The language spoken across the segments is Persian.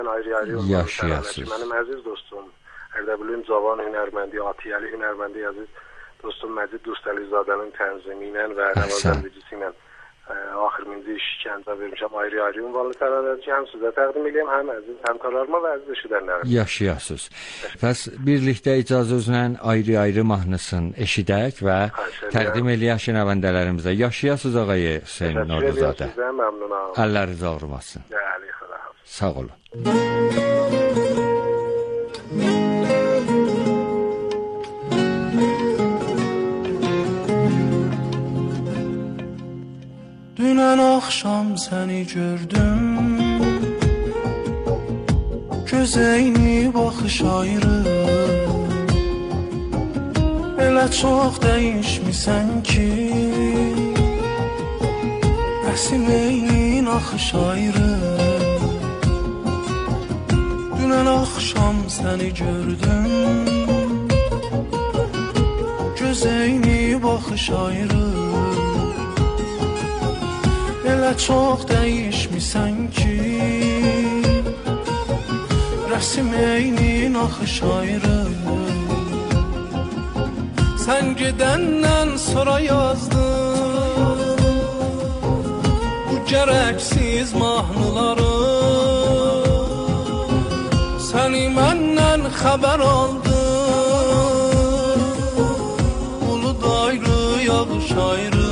ayrı-ayrı yaşayasınız. Mənim əziz dostum, Ərdəbilin cavan hünərməndi, Atiyəli hünərməndi əziz dostum Məcid Dostəlizadənin tənzimi ilə və nəvazəndicisi ilə axırıncı işgəncə vermişəm ayrı-ayrı ünvanlı tərənnələr ki, həm sizə təqdim edeyim, həm əziz həmkarlarıma və əziz eşidənlərim. Yaşayasınız. Bəs birlikdə icazənizlə ayrı-ayrı mahnısını eşidək və təqdim eləyək şənəvəndələrimizə. Yaşayasınız ağayı Hüseyn Noruzadə. Sizə məmnunam. Əlləriniz ağrımasın. Sağ olun. Dünən axşam səni gördüm, gözəyini baxış ayrı, elə çox dəyişmisən ki, əsim eynin axış ayrı. Dünən axşam səni gördüm, gözəyini baxış ayrı, elə çox dəyişmisən ki, rəsim eynin axış ayrı. Sən gedəndən sonra yazdım bu gərəksiz mahnıları, səni məndən xəbər aldım, bulud ayrı, yağış ayrı.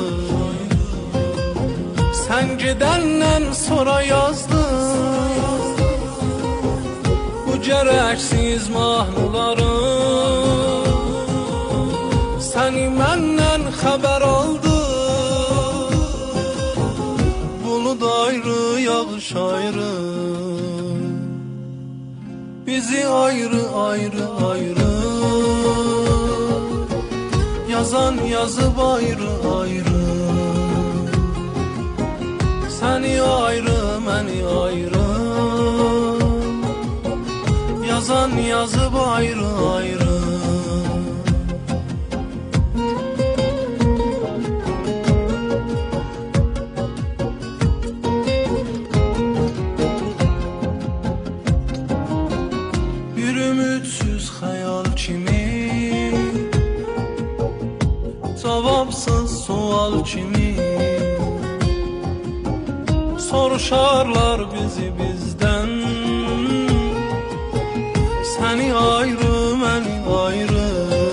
Sən gedəndən sonra yazdım bu gərəksiz mahnıları, səni məndən xəbər aldım, bulud ayrı, yağış ayrı. Bizi ayrı ayrı ayrı yazan yazıb ayrı ayrı, səni ayrı, məni ayrı yazan yazıb ayrı ayrı. Bir ümidsiz xəyal kimi, cavabsız sual kimi soruşarlar bizi bizdən, səni ayrı, məni ayrı.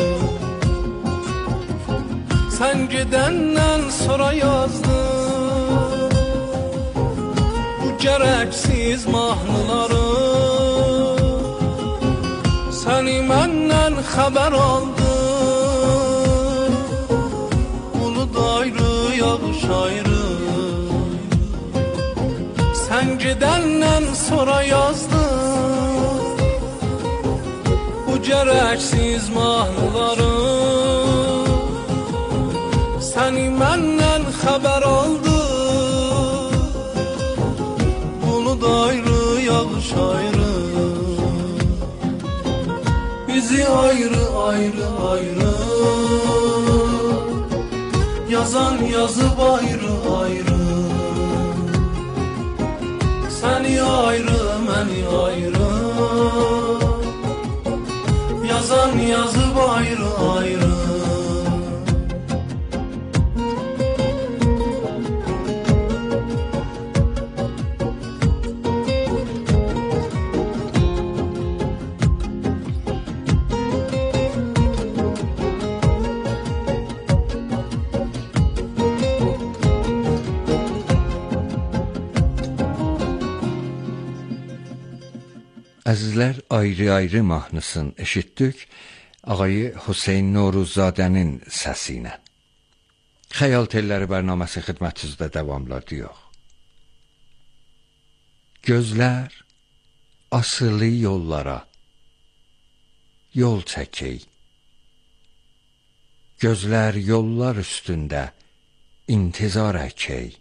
Sən gedəndən sonra yazdım bu gərəksiz mahnıları, səni məndən xəbər aldım, bulud ayrı, yağış ayrı. Sən gedəndən sonra yazdım bu gərəksiz mahnıları, səni məndən xəbər aldım, bulud ayrı, yağış ayrı. Bizi ayrı ayrı ayrı yazan yazıb ayrı ayrı, səni ayrı, məni ayrı yazan yazıb ayrı ayrı. Əzizlər, ayrı-ayrı mahnısını eşitdik ağayı Hüseyn Noruzadənin səsi ilə. Xəyal telləri bərnaməsi xidmətinizdə davamladıq. Gözlər asılı yollara yol çəkək. Gözlər yollar üstündə intizar əkək.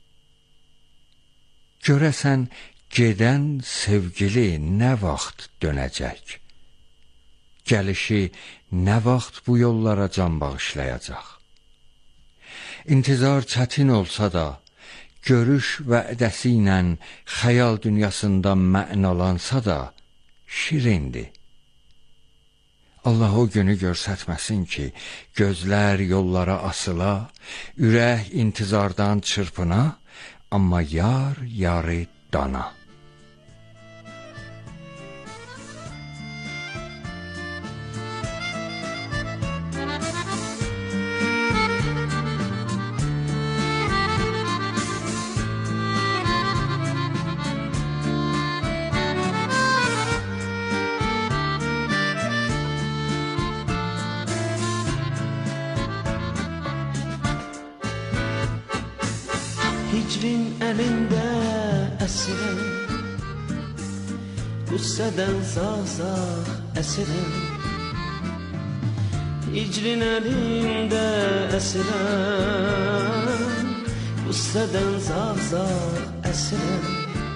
Görəsən gedən sevgili nə vaxt dönəcək? Gəlişi nə vaxt bu yollara can bağışlayacaq? İntizar çətin olsa da, görüş vədəsi ilə xəyal dünyasında mənalansa da şirindir. Allah o günü görsətməsin ki, gözlər yollara asıla, ürək intizardan çırpına, amma yar yarı dana. Hicrin elinde esiren, gusseden zazah esiren. Hicrin elinde esiren, gusseden zazah esiren.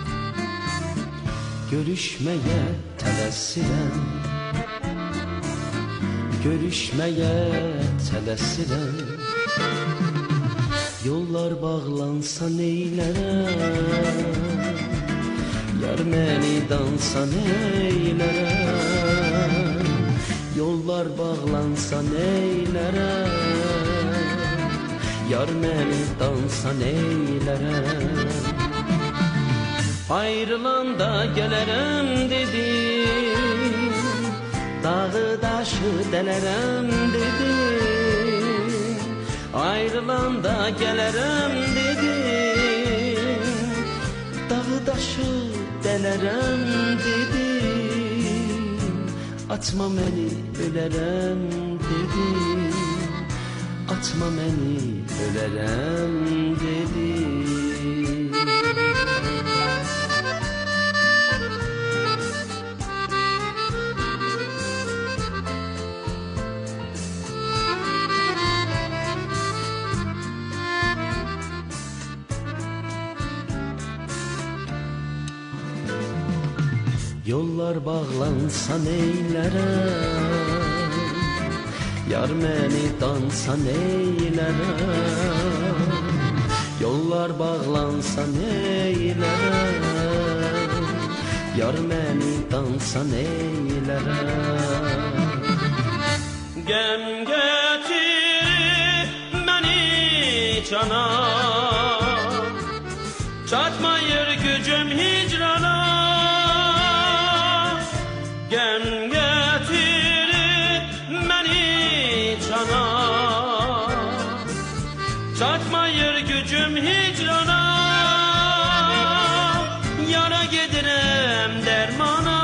Görüşmeye telesiren, görüşmeye telesiren. Yollar bağlansa neylərəm, yar məni dansa neylərəm. Yollar bağlansa neylərəm, yar məni dansa neylərəm. Ayrılanda gələrəm dedim, dağı daşı dələrəm dedim. Ayrılanda gələrəm dedim, dağı daşı dələrəm dedim. Atma məni ölərəm dedim, atma məni ölərəm dedim. Yollar bağlansa neylərəm, yar məni dansa neylərəm. Yollar bağlansa neylərəm, yar məni dansa neylərəm. Gəm gətir məni cana, çatmayır gücüm hicrana. Gəm gətirir məni cana, çatmayır gücüm hicrana. Yara gedirəm dərmana,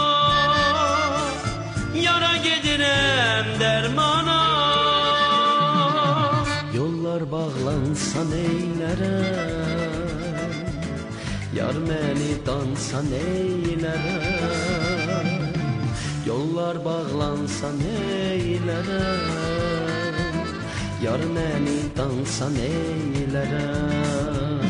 yara gedirəm dərmana. Yollar bağlansa neylərəm, yar məni dansa neylərəm. Yollar bağlansa neylərəm, yar məni dansa neylərəm.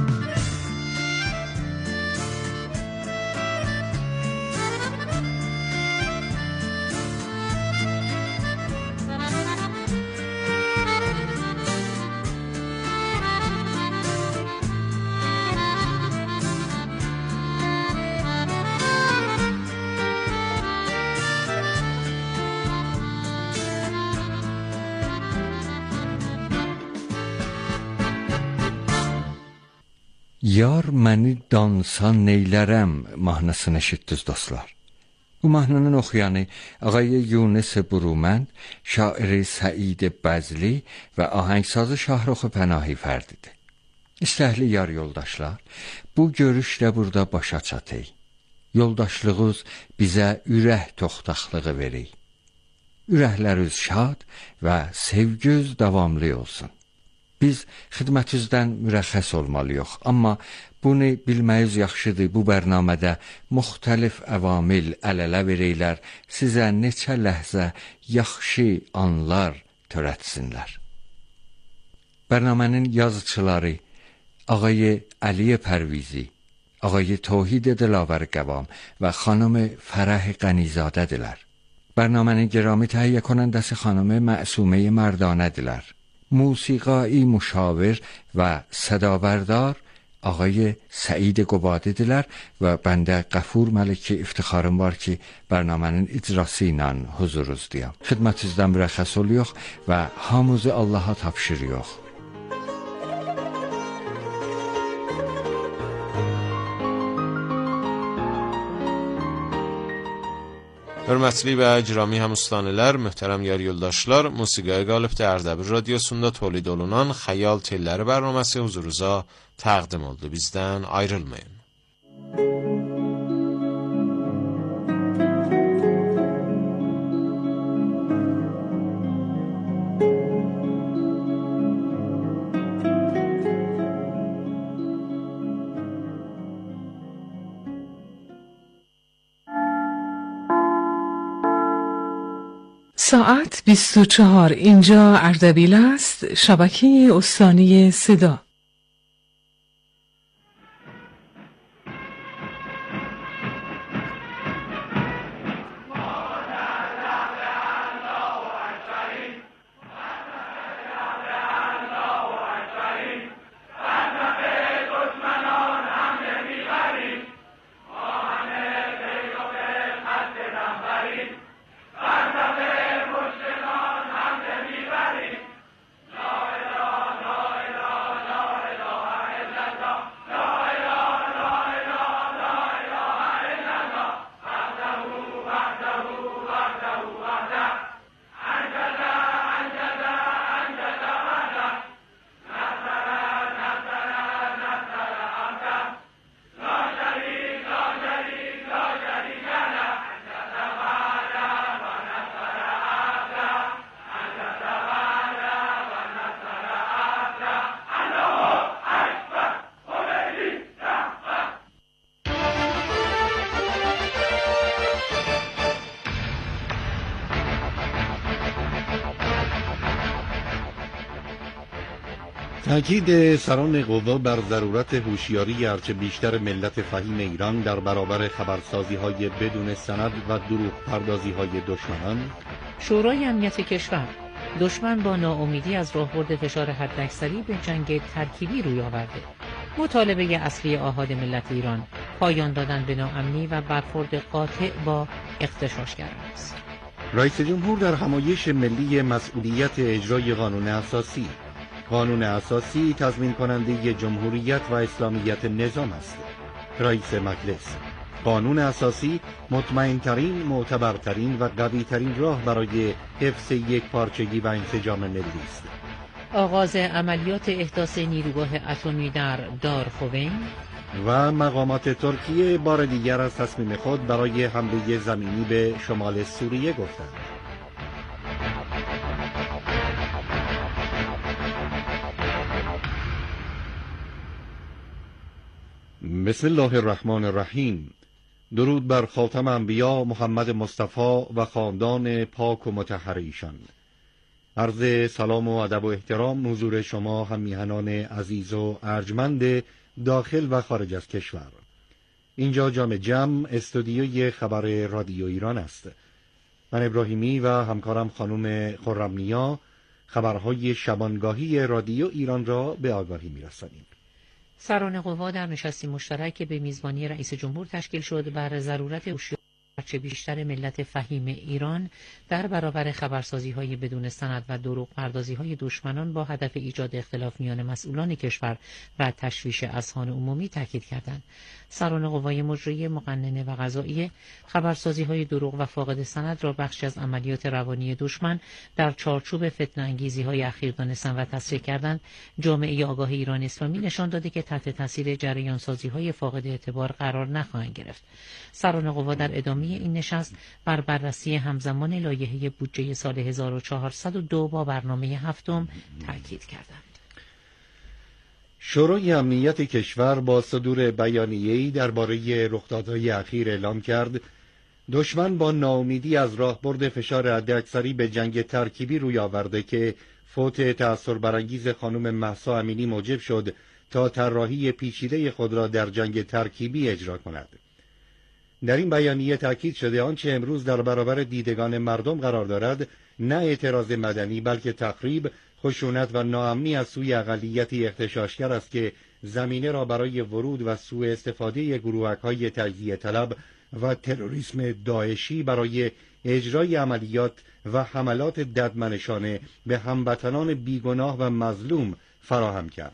Yar məni dansa neylərəm mahnısını eşitdiniz dostlar. Bu mahnının oxuyanı Ağay Yunus Burumənd, şairi Səid Bəzli və ahəngsazı Şahrux Pənahi fərdidir. İstəkli yar yoldaşlar, bu görüşlə burada başa çatır. Yoldaşlığınız bizə ürək toxtaqlığı verir. Ürəkləriniz şad və sevginiz davamlı olsun. Biz xidmətinizdən mürəxxəs olmalıyıq, amma bunu bilməyiz yaxşıdır. Bu bərnamədə müxtəlif əvamil əl-ələ verəylər, sizə neçə ləhzə yaxşı anlar törətsinlər. Bərnamənin yazıçıları Ağay Əliyə Pərvizi, Ağay Tohid Dilavər Qəvam və xanım Fərəh Qənizadədirlər. Bərnamənin gərami təhiyyə konəndəsi xanım Məsumə Mərdanədirlər. موسیقایی مشاور و صدابردار آقای سعید Qubadidirlər və bəndə Qəfur Məlikki iftixarım var ki, bərnamənin icrası ilə huzuruzdayam. Xidmətinizdən mürəxxəs oluyor və hamımızı Allaha tapşırıyor. Hörmətli və icrami həmüstanələr, möhtərəm yer yoldaşlar, musiqiyə qalibdə Ərdəbil Radiosunda tolid olunan Xəyal Telləri bərnaməsi huzurunuza təqdim oldu. Bizdən ayrılmayın. ساعت 24 اینجا اردبیل است، شبکه استانی صدا. تأکید سران قوا بر ضرورت هوشیاری هرچه بیشتر ملت فهیم ایران در برابر خبرسازی‌های بدون سند و دروغ پردازی‌های دشمنان. شورای امنیت کشور: دشمن با ناامیدی از راهبرد فشار حداکثری به جنگ ترکیبی روی آورده. مطالبه اصلی آحاد ملت ایران: پایان دادن به ناامنی و برخورد قاطع با اغتشاشگران است. رئیس جمهور در همایش ملی مسئولیت اجرای قانون اساسی: قانون اساسی تضمین کننده جمهوریت و اسلامیت نظام است. رئیس مجلس: قانون اساسی مطمئن‌ترین، معتبرترین و قوی‌ترین راه برای حفظ یکپارچگی و انسجام ملی است. آغاز عملیات احداث نیروگاه اتمی در دارخوین و مقامات ترکیه بار دیگر از تصمیم خود برای حمله زمینی به شمال سوریه گفتند. بسم الله الرحمن الرحیم. درود بر خاتم انبیا محمد مصطفی و خاندان پاک و مطهر ایشان. عرض سلام و ادب و احترام حضور شما هم میهنان عزیز و ارجمند داخل و خارج از کشور. اینجا جام جم استودیوی خبر رادیو ایران است. من ابراهیمی و همکارم خانم خرم‌نیا خبرهای شبانگاهی رادیو ایران را به آگاهی میرسانیم. سران قوا در نشستی مشترک به میزبانی رئیس جمهور تشکیل شد بر ضرورت هرچه بیشتر ملت فهیم ایران در برابر خبرسازی‌های بدون سند و دروغ پردازی‌های دشمنان با هدف ایجاد اختلاف میان مسئولان کشور و تشویش اذهان عمومی تاکید کردند. سران قوای مجریه، مقننه و قضائیه خبرسازی‌های دروغ و فاقد سند را بخشی از عملیات روانی دشمن در چارچوب فتنه‌انگیزی‌های اخیر دانستند و تصریح کردند. جامعه آگاه ایران اسلامی نشان داده که تحت تاثیر جریان‌سازی‌های فاقد اعتبار قرار نخواهند گرفت. سران قوا در ادامه این نشست بر بررسی همزمان لایحه بودجه سال 1402 با برنامه هفتم تاکید کردند. شورای امنیت کشور با صدور بیانیه‌ای درباره رخدادهای اخیر اعلام کرد دشمن با ناامیدی از راهبرد فشار حداکثری به جنگ ترکیبی روی آورده که فوت تأثیر برانگیز خانم مهسا امینی موجب شد تا طراحی پیچیده خود را در جنگ ترکیبی اجرا کند. در این بیانیه تاکید شده آنچه امروز در برابر دیدگان مردم قرار دارد نه اعتراض مدنی بلکه تخریب، خشونت و ناامنی از سوی اقلیتی اغتشاشگر است که زمینه را برای ورود و سوء استفاده گروهک‌های تجزیه طلب و تروریسم داعشی برای اجرای عملیات و حملات ددمنشانه به هموطنان بیگناه و مظلوم فراهم کرد.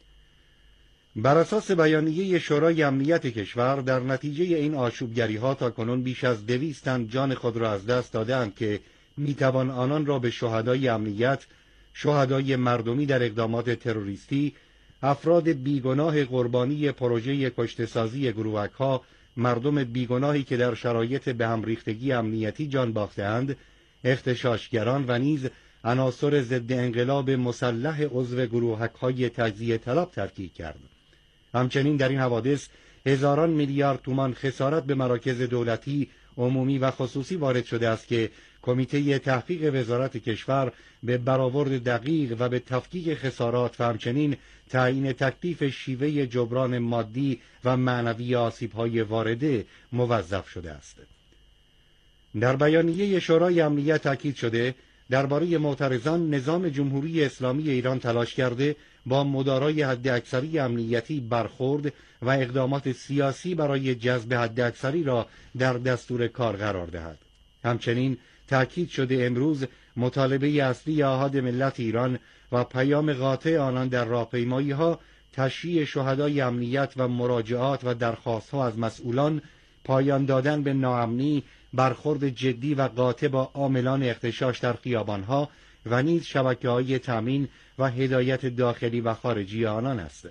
بر اساس بیانیه شورای امنیت کشور، در نتیجه این آشوبگری‌ها تاکنون بیش از 200 تن جان خود را از دست دادند که میتوان آنان را به شهدای امنیت، شهدای مردمی در اقدامات تروریستی، افراد بیگناه قربانی پروژه کشته‌سازی گروهک‌ها، مردم بیگناهی که در شرایط به هم ریختگی امنیتی جان باخته‌اند، اغتشاشگران و نیز عناصر ضد انقلاب مسلح عضو گروهک‌های تجزیه طلب ترکیب کرد. همچنین در این حوادث هزاران میلیارد تومان خسارت به مراکز دولتی، عمومی و خصوصی وارد شده است که کمیته تحقیق وزارت کشور به برآورد دقیق و به تفکیک خسارات و همچنین تعیین تکلیف شیوه جبران مادی و معنوی آسیب‌های وارده موظف شده است. در بیانیه شورای امنیت تاکید شده درباره معترضان نظام جمهوری اسلامی ایران تلاش کرده با مدارای حداکثری امنیتی برخورد و اقدامات سیاسی برای جذب حداکثری را در دستور کار قرار دهد. همچنین تاکید شده امروز مطالبه اصلی احاد ملت ایران و پیام قاطع آنان در راهپیمایی‌ها، تشییع شهدای امنیت و مراجعات و درخواست‌ها از مسئولان، پایان دادن به ناامنی، برخورد جدی و قاطع با عاملان اغتشاش در خیابان‌ها و نیز شبکه‌های تامین و هدایت داخلی و خارجی آنان است.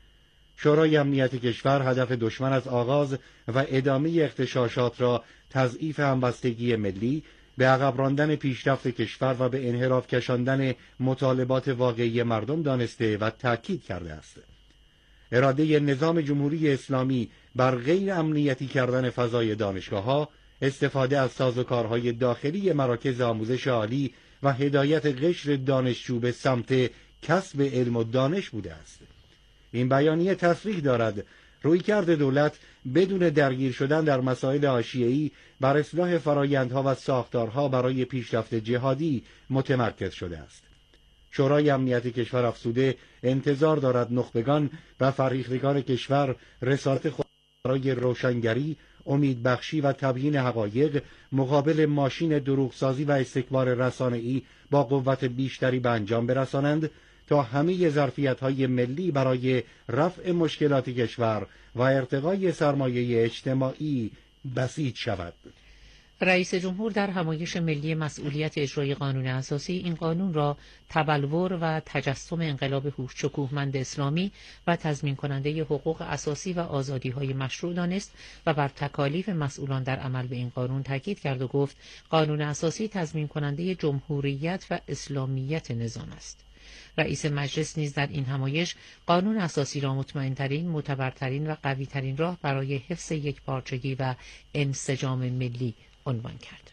شورای امنیت کشور هدف دشمن از آغاز و ادامه اغتشاشات را تضعیف همبستگی ملی، به عقب راندن پیشرفت کشور و به انحراف کشاندن مطالبات واقعی مردم دانسته و تأکید کرده است. اراده نظام جمهوری اسلامی بر غیر امنیتی کردن فضای دانشگاه‌ها، استفاده از سازوکارهای داخلی مراکز آموزش عالی و هدایت قشر دانشجو به سمت کسب علم و دانش بوده است. این بیانیه تصریح دارد رویکرد دولت بدون درگیر شدن در مسائل حاشیه‌ای بر اصلاح فرایندها و ساختارها برای پیشرفت جهادی متمرکز شده است. شورای امنیت کشور افزوده انتظار دارد نخبگان و فرهیختگان کشور رسالت خود برای روشنگری، امیدبخشی و تبیین حقایق مقابل ماشین دروغسازی و استکبار رسانه‌ای با قوت بیشتری به انجام برسانند تا همه ظرفیت‌های ملی برای رفع مشکلات کشور و ارتقای سرمایه اجتماعی بسیج شود. رئیس جمهور در همایش ملی مسئولیت اجرای قانون اساسی این قانون را تبلور و تجسم انقلاب شکوهمند اسلامی و تضمین کننده حقوق اساسی و آزادی‌های مشروع دانست و بر تکالیف مسئولان در عمل به این قانون تاکید کرد و گفت قانون اساسی تضمین کننده جمهوریت و اسلامیت نظام است. رئیس مجلس نیز در این همایش قانون اساسی را مطمئن‌ترین، معتبرترین و قوی‌ترین راه برای حفظ یکپارچگی و انسجام ملی عنوان کرد.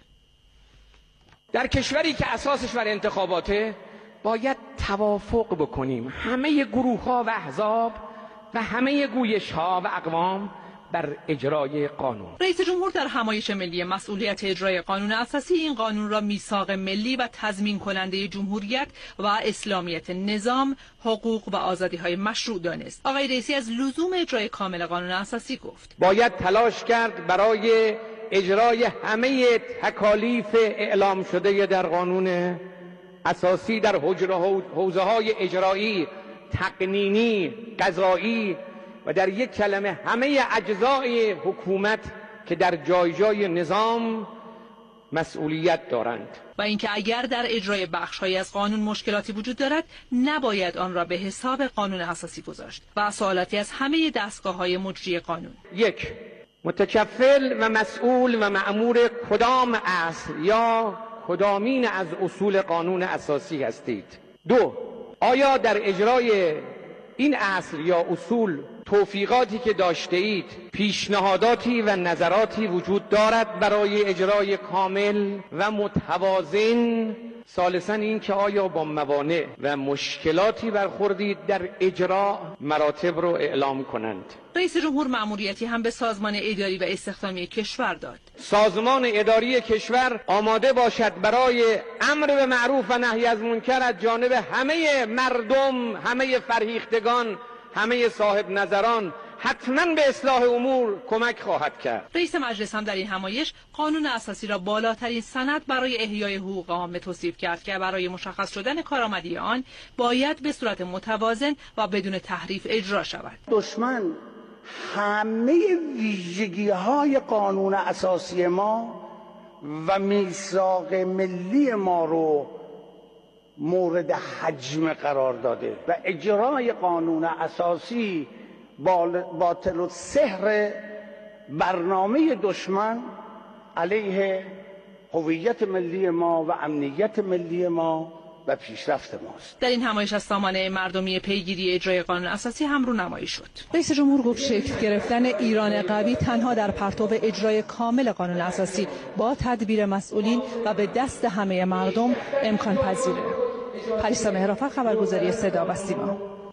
در کشوری که اساسش بر انتخاباته باید توافق بکنیم، همه گروه‌ها و احزاب و همه گویش‌ها و اقوام بر اجرای قانون. رئیس جمهور در همایش ملی مسئولیت اجرای قانون اساسی این قانون را میثاق ملی و تضمین کننده جمهوریت و اسلامیت نظام، حقوق و آزادی‌های مشروع دانست. آقای رئیسی از لزوم اجرای کامل قانون اساسی گفت. باید تلاش کرد برای اجرای همه تکالیف اعلام شده در قانون اساسی در حوزه‌های اجرایی، تقنینی، قضایی و در یک کلمه همه اجزای حکومت که در جای جای نظام مسئولیت دارند. و اینکه اگر در اجرای بخش‌هایی از قانون مشکلاتی وجود دارد نباید آن را به حساب قانون اساسی گذاشت و سوالاتی از همه دستگاه‌های مجری قانون. 1. متکفل و مسئول و مأمور کدام اصل یا کدامین از اصول قانون اساسی هستید؟ 2. آیا در اجرای این اصل یا اصول توفیقاتی که داشته اید پیشنهاداتی و نظراتی وجود دارد برای اجرای کامل و متوازن. ثالثاً این که آیا با موانع و مشکلاتی برخوردید در اجرا، مراتب رو اعلام کنند. رئیس جمهور مأموریتی هم به سازمان اداری و استخدامی کشور داد. سازمان اداری کشور آماده باشد برای امر به معروف و نهی از منکر از جانب همه مردم، همه فرهیختگان، همه صاحب نظران حتما به اصلاح امور کمک خواهد کرد. رئیس مجلس هم در این همایش قانون اساسی را بالاترین سند برای احیای حقوق عامه توصیف کرد که برای مشخص شدن کارآمدی آن باید به صورت متوازن و بدون تحریف اجرا شود. دشمن همه ویژگی‌های قانون اساسی ما و میثاق ملی ما رو مورد حجم قرار داده و اجرای قانون اساسی باطل و سحر برنامه دشمن علیه هویت ملی ما و امنیت ملی ما و پیشرفت ماست. در این همایش از سامانه مردمی پیگیری اجرای قانون اساسی هم رونمایی شد. رئیس جمهور گفت شکل گرفتن ایران قوی تنها در پرتو اجرای کامل قانون اساسی با تدبیر مسئولین و به دست همه مردم امکان پذیره. پریسا مهرآفر، خبرگزاری صدا و سیما.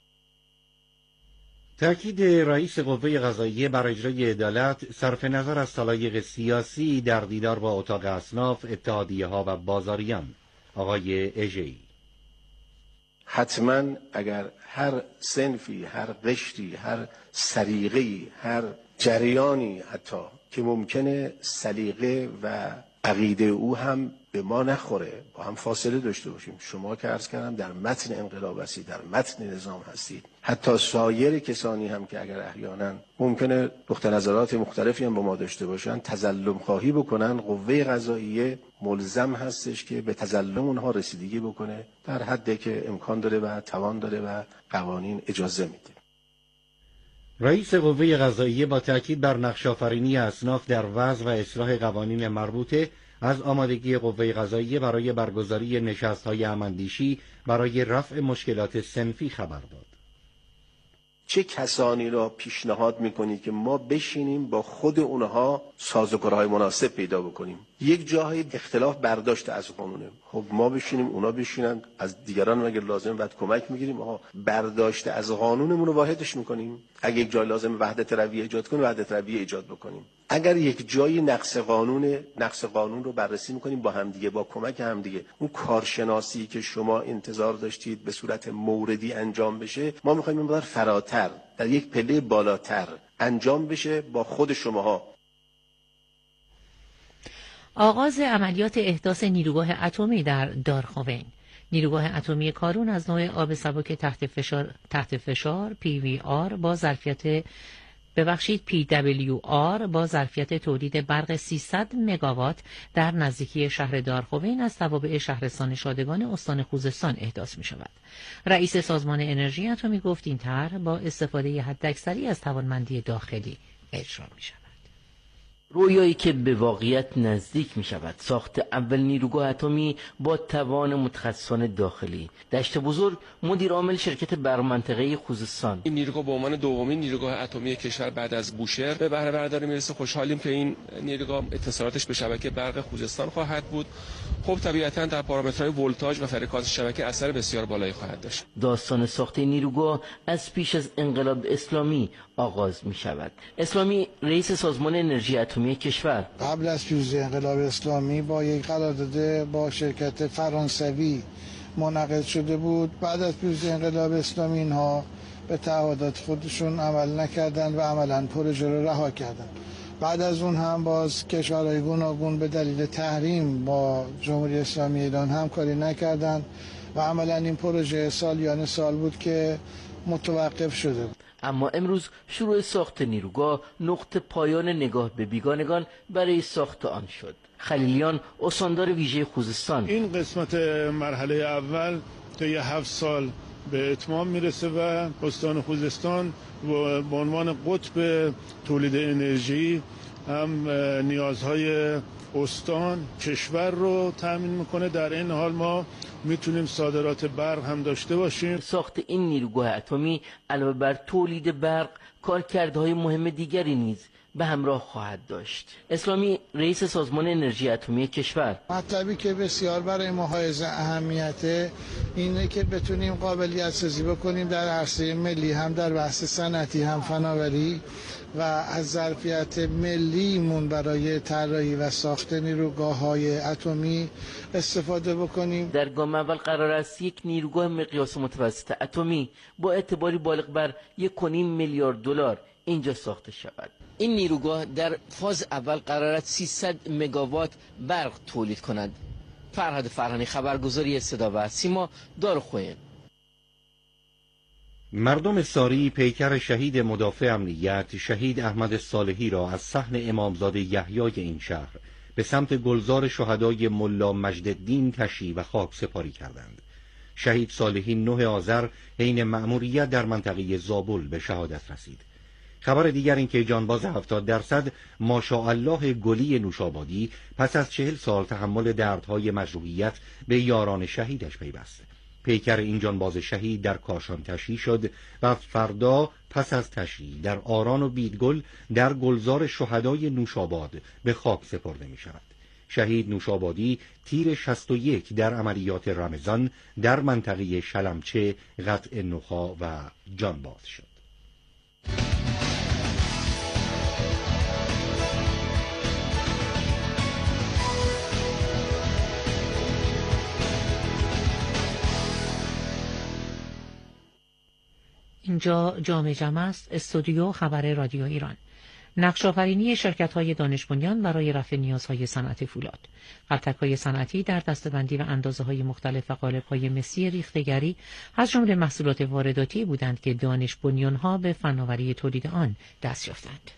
تأکید رئیس قوه قضاییه بر اجرای عدالت صرف نظر از سلایق سیاسی در دیدار با اتاق اصناف، اتحادیه‌ها و بازاریان. آقای اژه‌ای: حتما اگر هر صنفی، هر قشری، هر سریغه‌ای، هر جریانی حتی که ممکنه سلیقه و عقیده او هم به ما نخوره، با هم فاصله داشته باشیم. شما که عرض کردم در متن انقلاب هستید، در متن نظام هستید. حتی سایر کسانی هم که اگر احیانا ممکنه نقطه نظرات مختلفی هم با ما داشته باشن، تظلم خواهی بکنن، قوه قضاییه ملزم هستش که به تظلم اونها رسیدگی بکنه در حدی که امکان داره و توان داره و قوانین اجازه میده. رئیس قوه قضاییه با تأکید بر نقش‌آفرینی اصناف در وضع و اصلاح قوانین مربوطه از آمادگی قوه قضاییه برای برگزاری نشست‌های هم‌اندیشی برای رفع مشکلات صنفی خبر داد. چه کسانی را پیشنهاد میکنید که ما بشینیم با خود اونها سازوکارهای مناسب پیدا بکنیم؟ یک جاهای اختلاف برداشت از قانونه، خب ما بشینیم اونا بشینن، از دیگران اگر لازم بعد کمک میگیریم، برداشت از قانونمون رو واحدش میکنیم. اگر یک جای لازم وحدت رویه ایجاد کنیم، وحدت رویه ایجاد بکنیم. اگر یک جایی نقص قانون رو بررسی میکنیم با همدیگه، با کمک همدیگه. اون کارشناسی که شما انتظار داشتید به صورت موردی انجام بشه، ما میخوایم این مقدار فراتر، در یک پله بالاتر انجام بشه با خود شماها. آغاز عملیات احداث نیروگاه اتمی در دارخوین. نیروگاه اتمی کارون از نوع آب سبک تحت فشار PWR با ظرفیت PWR با ظرفیت تولید برق 300 مگاوات در نزدیکی شهر دارخوین از توابع شهرستان شادگان استان خوزستان احداث می شود. رئیس سازمان انرژی اتمی گفت این طرح با استفاده حداکثری از توانمندی داخلی اجرا می شود. رویایی که به واقعیت نزدیک می شود، ساخت اول نیروگاه اتمی با توان متخصصان داخلی. دشت بزرگ، مدیر عامل شرکت برق منطقه خوزستان: این نیروگاه به عنوان دومین نیروگاه اتمی کشور بعد از بوشهر به بهره برداری میرسه. خوشحالیم که این نیروگاه اتصالاتش به شبکه برق خوزستان خواهد بود. خب طبیعتاً در پارامترهای ولتاژ و فرکانس شبکه اثر بسیار بالایی خواهد داشت. داستان ساخت نیروگاه از پیش از انقلاب اسلامی آغاز می شود. اسلامی، رئیس سازمان انرژی اتمی کشور: قبل از پیروزی انقلاب اسلامی با یک قرارداد با شرکت فرانسوی منعقد شده بود. بعد از پیروزی انقلاب اسلامی اینها به تعهدات خودشون عمل نکردند و عملاً پروژه رو رها کردند. بعد از اون هم باز کشورهای گوناگون به دلیل تحریم با جمهوری اسلامی ایران همکاری نکردند و عملاً این پروژه سالیان سال بود که متوقف شده بود. اما امروز شروع ساخت نیروگاه نقطه پایان نگاه به بیگانگان برای ساخت آن شد. خلیلیان، استاندار ویژه خوزستان: این قسمت مرحله اول طی 7 سال به اتمام میرسه و استان خوزستان به عنوان قطب تولید انرژی هم نیازهای استان کشور رو تامین میکنه. در این حال ما میتونیم صادرات برق هم داشته باشیم. ساخت این نیروگاه اتمی علاوه بر تولید برق کارکردهای مهم دیگری نیز به همراه خواهد داشت. اسلامی رئیس سازمان انرژی اتمی کشور: مطلبی که بسیار برای ما حائز اهمیته اینه که بتونیم قابلیت سازی بکنیم در عرصه ملی، هم در بحث صنعتی هم فناوری، و از ظرفیت ملیمون برای طراحی و ساخت نیروگاه‌های اتمی استفاده بکنیم. در گام اول قرار است یک نیروگاه مقیاس متوسط اتمی با اعتباری بالغ بر 1.5 میلیارد دلار اینجا ساخته شود. این نیروگاه در فاز اول قرار است 300 مگاوات برق تولید کند. فرهاد فرهانی، خبرگزاری صدا و سیما، دارالخوین. مردم ساری پیکر شهید مدافع امنیت شهید احمد صالحی را از صحن امامزاده یحیای این شهر به سمت گلزار شهدای ملا مجدالدین تشییع و خاک سپاری کردند. شهید صالحی 9 آذر حین مأموریت در منطقه زابل به شهادت رسید. خبر دیگر این که جانباز 70% ماشاءالله گلی نوشابادی پس از 40 سال تحمل دردهای مجروحیت به یاران شهیدش پیوست. پیکر این جانباز شهید در کاشان تشییع شد و فردا پس از تشییع در آران و بیدگل در گلزار شهدای نوشاباد به خاک سپرده می شود. شهید نوشابادی تیر 61 در عملیات رمضان در منطقه شلمچه قطع نخا و جانباز شد. اینجا جامع جمع است، استودیو خبر رادیو ایران. نقش‌آفرینی شرکت‌های دانش بنیان برای رفع نیازهای صنعت فولاد. قلتک‌های صنعتی در دسته‌بندی و اندازه‌های مختلف و قالب‌های مسی ریخته‌گری از جمله محصولات وارداتی بودند که دانش بنیان‌ها به فناوری تولید آن دست یافتند.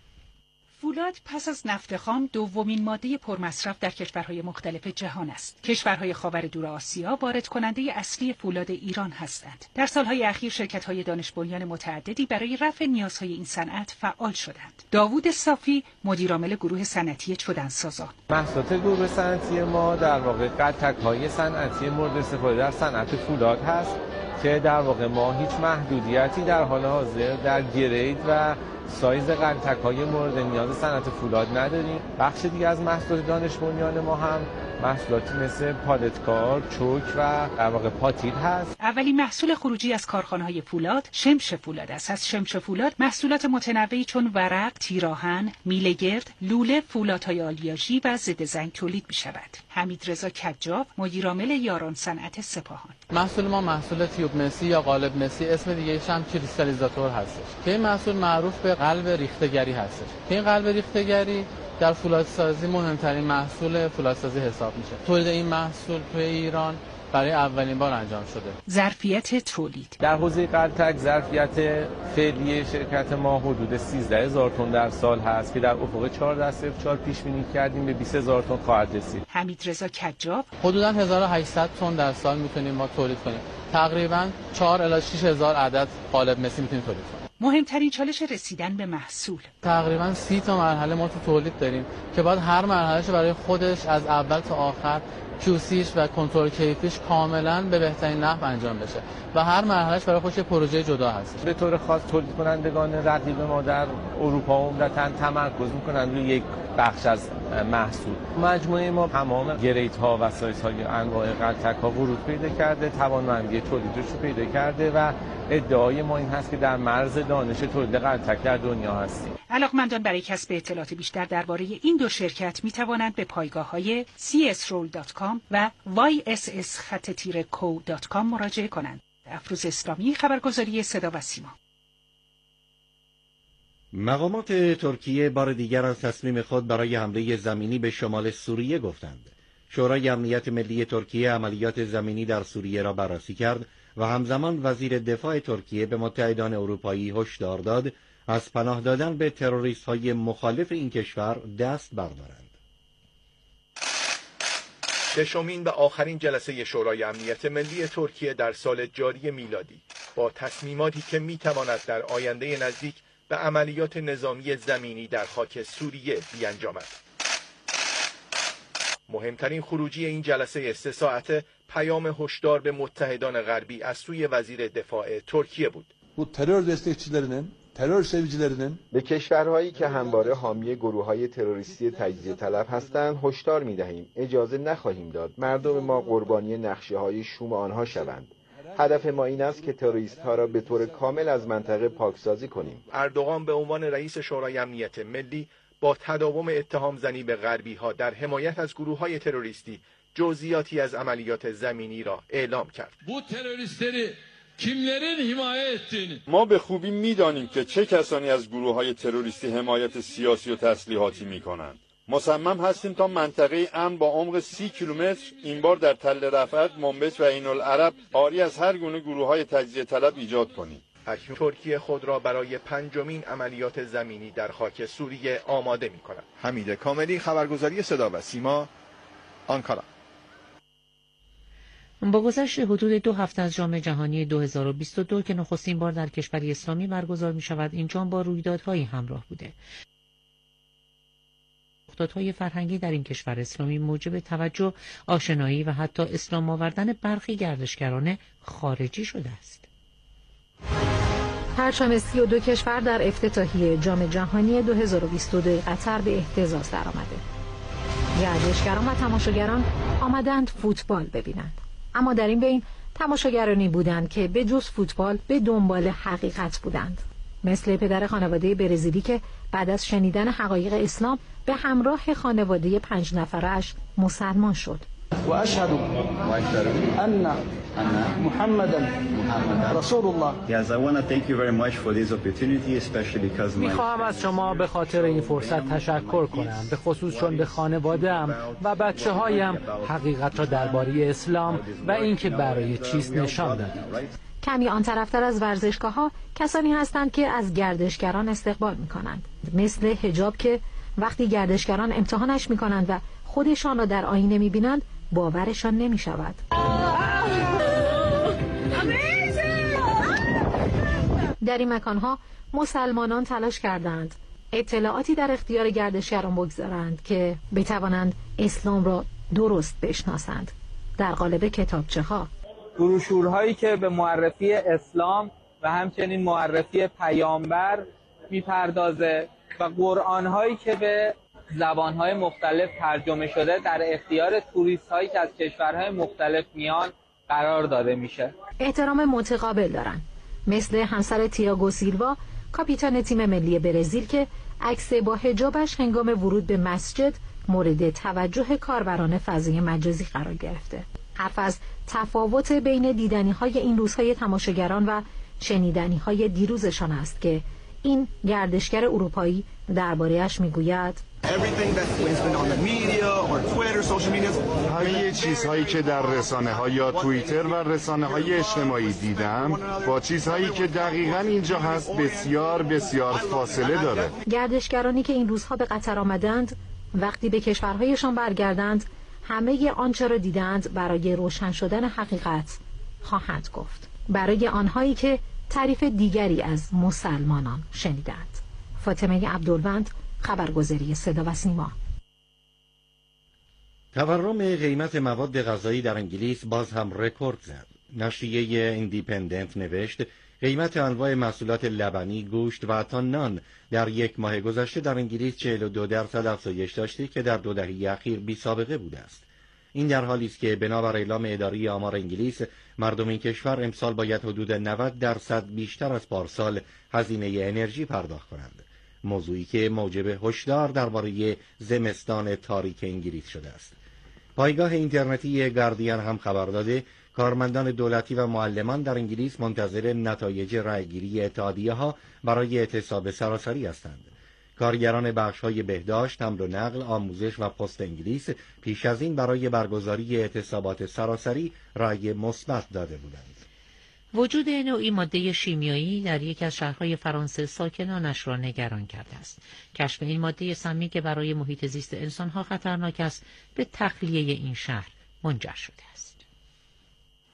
فولاد پس از نفت خام دومین ماده پرمصرف در کشورهای مختلف جهان است. کشورهای خاورمیانه آسیا وارد کننده اصلی فولاد ایران هستند. در سالهای اخیر شرکت‌های دانش بنیان متعددی برای رفع نیازهای این صنعت فعال شدند. داوود صافی، مدیرعامل گروه صنعتی چدنسازان: محصولات گروه صنعتی ما در واقع قطعه‌های صنعتی مورد استفاده در صنعت فولاد هست که در واقع ما هیچ محدودیتی در حال حاضر در گرید و سایز قلتک‌های مورد نیاز صنعت فولاد نداریم. بخش دیگه از محصولات دانش بنیان ما هم محصولاتی مثل پالتکار، چوک و در واقع پاتیل هست. اولین محصول خروجی از کارخانه‌های فولاد شمش فولاد است. از شمش فولاد محصولات متنوعی چون ورق، تیراهن، میله گرد، لوله، فولادهای آلیاژی و ضد زنگ تولید می‌شود. حمیدرضا کجاف، مدیرعامل یاران صنعت سپاهان: محصول ما محصول تیوب مسی یا قالب مسی، اسم دیگه‌اش هم کریستالیزاتور هستش که این محصول معروف به قلب ریخته‌گری هستش. که این قلب ریخته‌گری در فولادسازی مهمترین محصول فولادسازی حساب میشه. تولید این محصول توی ایران برای اولین بار انجام شده. ظرفیت تولید در حوزه قلتک ظرفیت فعلی شرکت ما حدود 13000 تن در سال هست که در افق 1404 پیش بینی کردیم به 20000 تن خواهد رسید. حمیدرضا کجاف: حدوداً 1800 تن در سال میتونیم ما تولید کنیم. تقریباً 4 الی 6000 عدد قالب مسی میتونیم تولید کنیم. مهمترین چالش رسیدن به محصول: تقریباً 30 تا مرحله ما تو تولید داریم که باید هر مرحلهش برای خودش از اول تا آخر QCش و کنترل کیفیش کاملا به بهترین نحو انجام بشه و هر مرحلهش برای خودش پروژه جدا هست. به طور خاص تولید کنندگان رقیب ما در اروپا عمدتاً تمرکز می‌کنند روی یک بخش از محصول. مجموعه ما تمام گریدها و سایزهای انواع قلتک‌ها ورود پیدا کرده، توانمندی تولیدش رو پیدا کرده و ادعای ما این هست که در مرز دانش تولید قلتک در دنیا هستیم. علاقمندان برای کسب اطلاعات بیشتر درباره این دو شرکت می توانند به پایگاه‌های csroll.com و yss-co.com مراجعه کنند. افروز اسلامی، خبرگزاری صدا و سیما. مقامات ترکیه بار دیگر از تصمیم خود برای حمله زمینی به شمال سوریه گفتند. شورای امنیت ملی ترکیه عملیات زمینی در سوریه را بررسی کرد و همزمان وزیر دفاع ترکیه به متحدان اروپایی هشدار داد از پناه دادن به تروریست‌های مخالف این کشور دست بردارند. ششمین و آخرین جلسه شورای امنیت ملی ترکیه در سال جاری میلادی با تصمیماتی که میتواند در آینده نزدیک به عملیات نظامی زمینی در خاک سوریه بیانجامد. مهمترین خروجی این جلسه 3 ساعته پیام هشدار به متحدان غربی از سوی وزیر دفاع ترکیه بود. Bu terör destekçilerinin, terör sevicilerinin به کشورهایی که همواره حامی گروه‌های تروریستی تجزیه طلب هستند هشدار می‌دهیم اجازه نخواهیم داد مردم ما قربانی نقشه‌های شوم آنها شوند. هدف ما این است که تروریست‌ها را به طور کامل از منطقه پاکسازی کنیم. اردوغان به عنوان رئیس شورای امنیت ملی با تداوم اتهام زنی به غربی‌ها در حمایت از گروه‌های تروریستی جزئیاتی از عملیات زمینی را اعلام کرد. ما به خوبی می‌دانیم که چه کسانی از گروه‌های تروریستی حمایت سیاسی و تسلیحاتی می‌کنند. مصمم هستیم تا منطقه امن با عمق 30 کیلومتر این بار در تل رفعت، منبج و عین‌العرب عاری از هر گونه گروه‌های تجزیه طلب ایجاد کنیم. اکنون ترکیه خود را برای 5مین عملیات زمینی در خاک سوریه آماده می‌کند. حمید کاملی، خبرگزاری صدا و سیما، آنکارا. با گذشت حدود 2 هفته از جام جهانی 2022 که نخستین بار در کشوری اسلامی برگزار می شود، این جام با رویدادهایی همراه بوده. رخدادهای فرهنگی در این کشور اسلامی موجب توجه، آشنایی و حتی اسلام آوردن برخی گردشگران خارجی شده است. پرچم 32 کشور در افتتاحیه جام جهانی 2022 قطر به اهتزاز درآمده. گردشگران و تماشاگران آمدند فوتبال ببینند. اما در این بین تماشاگرانی بودند که به جز فوتبال به دنبال حقیقت بودند، مثل پدر خانواده برزیلی که بعد از شنیدن حقایق اسلام به همراه خانواده 5 نفرش مسلمان شد. و اشهد ان محمدا رسول الله. میخواهم از شما به خاطر این فرصت تشکر کنم، به خصوص چون به خانواده‌ام و بچه‌هایم حقیقت را درباره اسلام و اینکه برای چیست نشان دادید. کمی آن طرفتر از ورزشگاه‌ها کسانی هستند که از گردشگران استقبال می‌کنند، مثل حجاب که وقتی گردشگران امتحانش می‌کنند و خودشان را در آینه می‌بینند باورشان نمی‌شود. در این مکان‌ها مسلمانان تلاش کردند اطلاعاتی در اختیار گردشگران بگذارند که بتوانند اسلام را درست بشناسند، در قالب کتابچه‌ها. بروشورهایی که به معرفی اسلام و همچنین معرفی پیامبر میپردازه و قرآن‌هایی که به زبان‌های مختلف ترجمه شده در اختیار توریست‌هایی که از کشورهای مختلف میان قرار داده میشه. احترام متقابل دارن، مثل همسر تییاگو سیلوا، کاپیتان تیم ملی برزیل که عکس با حجابش هنگام ورود به مسجد مورد توجه کاربران فضای مجازی قرار گرفته. حرف از تفاوت بین دیدنی‌های این روزهای تماشاگران و شنیدنی‌های دیروزشان است که این گردشگر اروپایی درباره‌اش میگوید همه چیزهایی که در رسانه‌ها یا توییتر و رسانه‌های اجتماعی دیدم با چیزهایی که دقیقاً اینجا هست بسیار بسیار فاصله داره. گردشگرانی که این روزها به قطر آمدند وقتی به کشورهایشان برگردند همه آنچه را دیدند برای روشن شدن حقیقت خواهند گفت، برای آنهایی که تعریف دیگری از مسلمانان شنیدند. فاطمه عبدالوند، خبرگزاری صدا و سیما. تورم قیمت مواد غذایی در انگلیس باز هم رکورد زد. نشریه ایندیپندنت نوشت قیمت انواع محصولات لبنی، گوشت و حتی نان در یک ماه گذشته در انگلیس 42% افزایش داشته که در 2 دهه اخیر بی سابقه بوده است. این در حالی است که بنابر اعلام اداری آمار انگلیس مردم این کشور امسال باید حدود 90% بیشتر از پارسال هزینه انرژی پرداخت کنند، موضوعی که موجب هشدار درباره زمستان تاریک انگلیس شده است. پایگاه اینترنتی گاردین هم خبر داده کارمندان دولتی و معلمان در انگلیس منتظر نتایج رأیگیری اتحادیه‌ها برای اعتصاب سراسری هستند. کارگران بخش‌های بهداشت، حمل و نقل، آموزش و پست انگلیس پیش از این برای برگزاری اعتصابات سراسری رأی مثبت داده بودند. وجود نوعی ماده شیمیایی در یکی از شهرهای فرانسه ساکنانش را نگران کرده است. کشف این ماده سمی که برای محیط زیست انسان‌ها خطرناک است، به تخلیه این شهر منجر شده است.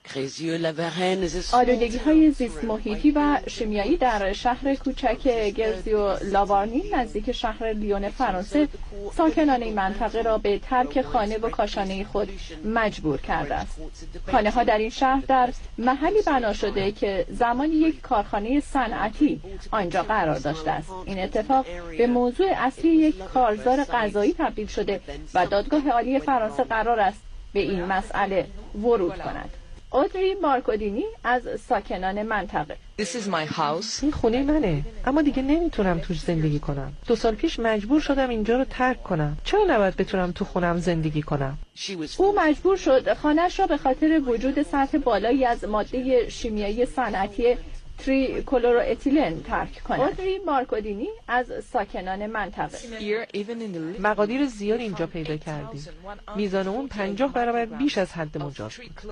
آلودگی‌های زیست محیطی و شیمیایی در شهر کوچک گرزیو لاوارنی نزدیک شهر لیون فرانسه ساکنان این منطقه را به ترک خانه و کاشانه خود مجبور کرده است. خانه‌ها در این شهر در محلی بنا شده که زمانی یک کارخانه صنعتی آنجا قرار داشته است. این اتفاق به موضوع اصلی یک کارزار غذایی تبدیل شده و دادگاه عالی فرانسه قرار است به این مسئله ورود کند. اودری مارکودینی از ساکنان منطقه: این خونه منه، اما دیگه نمیتونم توش زندگی کنم. 2 سال پیش مجبور شدم اینجا رو ترک کنم. چرا نباید بتونم تو خونم زندگی کنم؟ او مجبور شد خانه‌اش را به خاطر وجود سطح بالایی از ماده شیمیایی صنعتی تریکلورواتیلن ترک کند. اودری مارکودینی از ساکنان منطقه: مقادیر زیاد اینجا پیدا کردیم. میزان اون 50 برابر بیش از حد مجاز بود.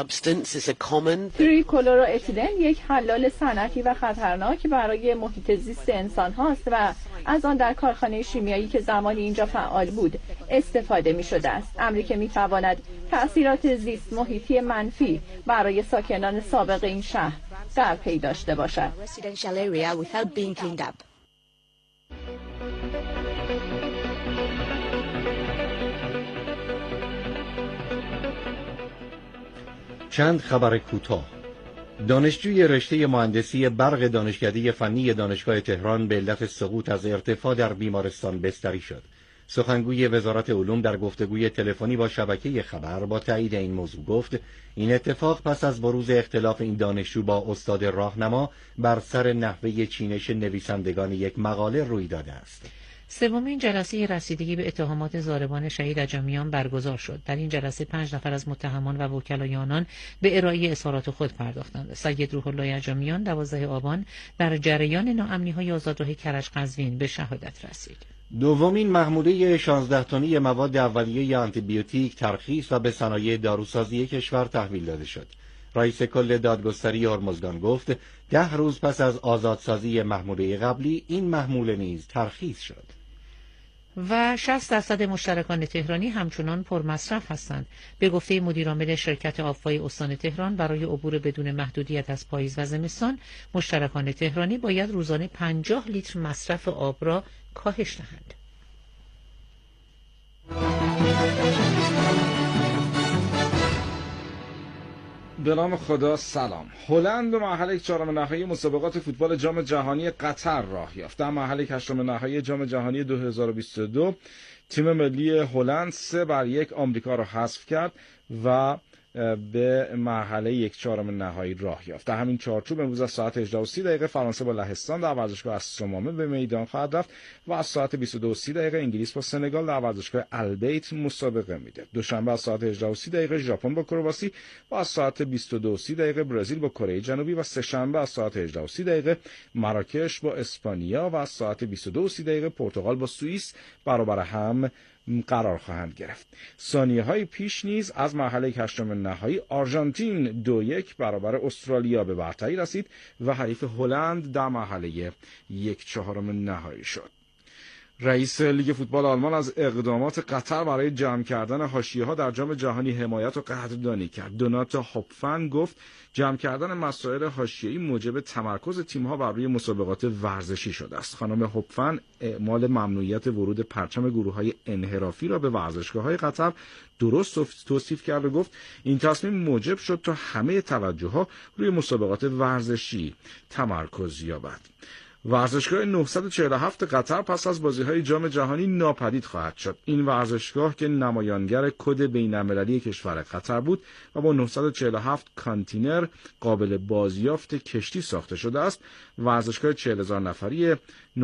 تریکلورواتیلن یک حلال صنعتی و خطرناک برای محیط زیست انسان هاست و از آن در کارخانه شیمیایی که زمانی اینجا فعال بود استفاده می شده است. امری که می تواند تأثیرات زیست محیطی منفی برای ساکنان سابق این شهر در پی داشته باشد. چند خبر کوتاه. دانشجوی رشته مهندسی برق دانشکده فنی دانشگاه تهران به علت سقوط از ارتفاع در بیمارستان بستری شد. سخنگوی وزارت علوم در گفتگوی تلفنی با شبکه خبر با تایید این موضوع گفت این اتفاق پس از بروز اختلاف این دانشجو با استاد راهنما بر سر نحوه چینش نویسندگان یک مقاله روی داده است. سومین جلسه رسیدگی به اتهامات ضاربان شهید عجمیان برگزار شد. در این جلسه 5 نفر از متهمان و وکلای آنان به ارائه اظهارات خود پرداختند. سید روح الله عجمیان 12 آبان در جریان ناامنی‌های آزادراه کرج قزوین به شهادت رسید. دومین محموله 16 تنی مواد اولیه آنتی بیوتیک ترخیص و به صنایع داروسازی کشور تحویل داده شد. رئیس کل دادگستری هرمزگان گفت 10 روز پس از آزادسازی محموله قبلی این محموله نیز ترخیص شد. و 60% مشترکان تهرانی همچنان پرمصرف هستند. به گفته مدیرعامل شرکت آبوای استان تهران برای عبور بدون محدودیت از پاییز و زمستان مشترکان تهرانی باید روزانه 50 لیتر مصرف آب را کاهش دهند. به نام خدا سلام. هلند به مرحله 4 نهایی مسابقات فوتبال جام جهانی قطر راه یافت. در مرحله 8 نهایی جام جهانی 2022 تیم ملی هلند 3-1 آمریکا را حذف کرد و به مرحله 1/4 نهایی راه یافت. در همین چارچوب امروز از ساعت 18:30 فرانسه با لهستان در ورزشگاه اسرامامه به میدان خواهد رفت و از ساعت 22:30 انگلیس با سنگال در ورزشگاه البیت مسابقه میده. دوشنبه از ساعت 18:30 ژاپن با کرواسی و از ساعت 22:30 برزیل با کره جنوبی و سه‌شنبه از ساعت 18:30 مراکش با اسپانیا و از ساعت 22:30 پرتغال با سوئیس برابر هم قرار خواهند گرفت. ثانیه‌های پیش نیز از مرحله 8 نهایی آرژانتین 2-1 برابر استرالیا به برتری رسید و حریف هلند در مرحله 1/4 نهایی شد. رئیس لیگ فوتبال آلمان از اقدامات قطر برای جمع کردن حاشیه‌ها در جام جهانی حمایت و قدردانی کرد. دونات هوپفن گفت جمع کردن مسائل حاشیه‌ای موجب تمرکز تیم‌ها بر روی مسابقات ورزشی شده است. خانم هوپفن اعمال ممنوعیت ورود پرچم گروه‌های انحرافی را به ورزشگاه‌های قطر درست توصیف کرد و گفت این تصمیم موجب شد تا همه توجه‌ها روی مسابقات ورزشی تمرکز یابد. ورزشگاه 947 قطر پس از بازی‌های جام جهانی ناپدید خواهد شد. این ورزشگاه که نمایانگر کد بین‌المللی کشور قطر بود و با 947 کانتینر قابل بازیافت کشتی ساخته شده است، ورزشگاه 40,000 نفری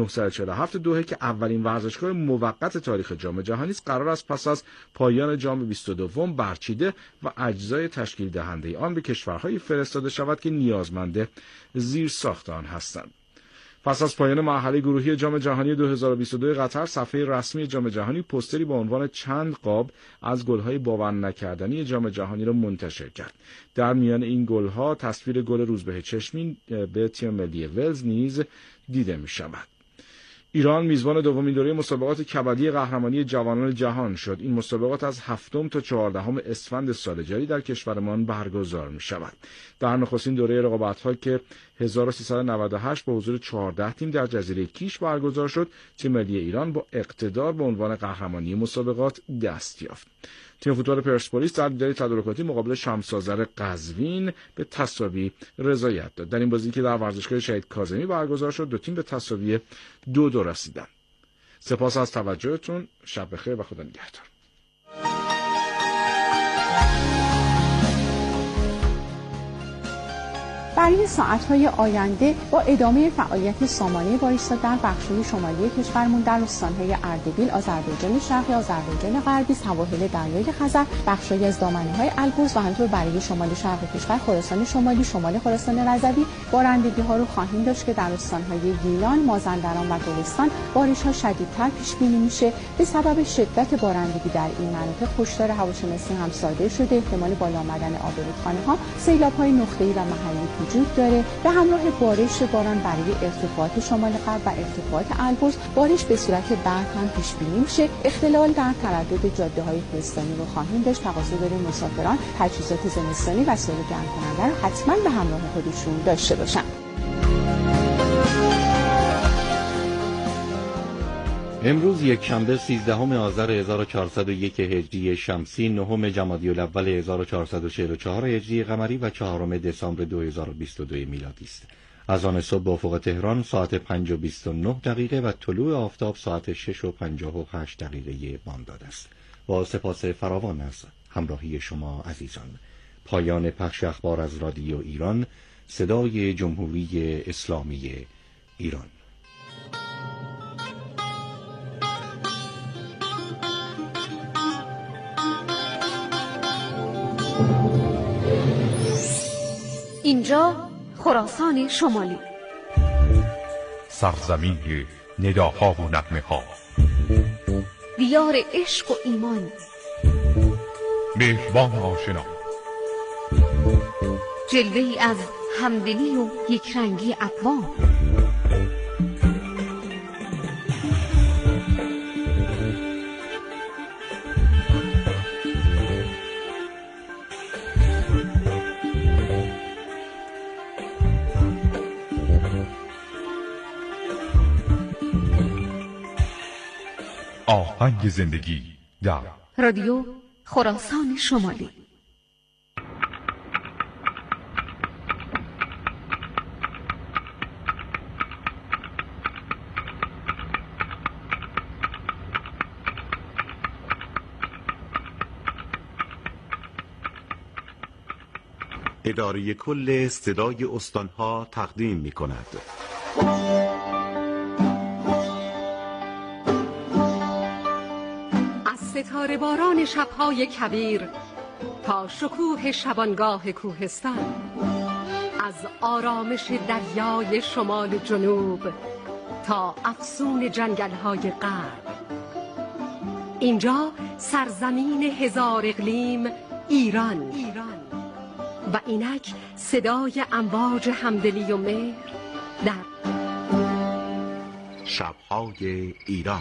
947 دوحه که اولین ورزشگاه موقت تاریخ جام جهانی است، قرار است پس از پایان جام 22 برچیده و اجزای تشکیل دهنده آن به کشورهایی فرستاده شود که نیازمند زیرساخت آن هستند. پس از پایان مرحله گروهی جام جهانی 2022 قطر، صفحه رسمی جام جهانی پوستری با عنوان چند قاب از گل‌های باور نکردنی جام جهانی را منتشر کرد. در میان این گل‌ها تصویر گل روزبه چشمی به تیم ملی ولز نیز دیده می‌شود. ایران میزبان دومین دوره مسابقات کبدی قهرمانی جوانان جهان شد. این مسابقات از 7 تا 14 اسفند سال جاری در کشورمان برگزار می شود. در نخستین دوره رقابت‌ها که 1398 با حضور 14 تیم در جزیره کیش برگزار شد، تیم ملی ایران با اقتدار به عنوان قهرمانی مسابقات دست یافت. تیم فوتبال پرسپولیس در دیدار تدارکاتی مقابل شمس آذر قزوین به تساوی رضایت داد. در این بازی که در ورزشگاه شهید کاظمی برگزار شد، دو تیم به تساوی 2-2 رسیدند. سپاس از توجهتون. شب بخیر و خدا نگهدار. برای ساعت‌های آینده با ادامه فعالیت سامانه واریستا در بخش‌های شمالی کشورمون در استان‌های اردبیل، آذربایجان شرقی، آذربایجان غربی، سواحل دریای خزر، بخش‌هایی از دامنه‌های البرز و همینطور برای شمال شرق کشور، خراسان شمالی، شمال خراسان رضوی بارندگی‌ها رو خواهیم داشت که در استان‌های گیلان، مازندران و گلستان بارش‌ها شدیدتر پیش بینی میشه. به سبب شدت بارندگی در این مناطق هشدار هواشناسی هم صادر شده. احتمال بالا آمدن آب رودخانه‌ها، سیلاب‌های نقطه‌ای و محلی وجود داره. به همراه بارش باران برای ارتفاعات شمال غرب و ارتفاعات البرز بارش به صورت برف هم پیش بینی میشه. اختلال در تردد جاده‌های کوهستانی رو خواهیم داشت. تقاضا داریم مسافران تجهیزات زمستانی و وسایل گرم‌کننده رو حتما به همراه خودشون داشته باشن. امروز یکشنبه 13 آذر 1401 هجری شمسی، 9 جمادی الاول 1444 هجری قمری و 4 دسامبر 2022 میلادی است. از آن صبح به افق تهران ساعت 5:29 و طلوع آفتاب ساعت 6:58 بامداد است. با سپاس فراوان از همراهی شما عزیزان. پایان پخش اخبار از رادیو ایران، صدای جمهوری اسلامی ایران. اینجا خراسان شمالی، سرزمین نداها و نغمه ها، دیار عشق و ایمان، مهربان آشنا، جلوه‌ای از همدلی و یکرنگی اقوام. آهنگ زندگی در رادیو خراسان شمالی. اداره کل صدای استانها تقدیم می کند. ستاره باران شب‌های کویر تا شکوه شبانگاه کوهستان، از آرامش دریای شمال جنوب تا افسون جنگل‌های غرب. اینجا سرزمین هزار اقلیم ایران و اینک صدای امواج همدلی و مهر در شب‌های ایران.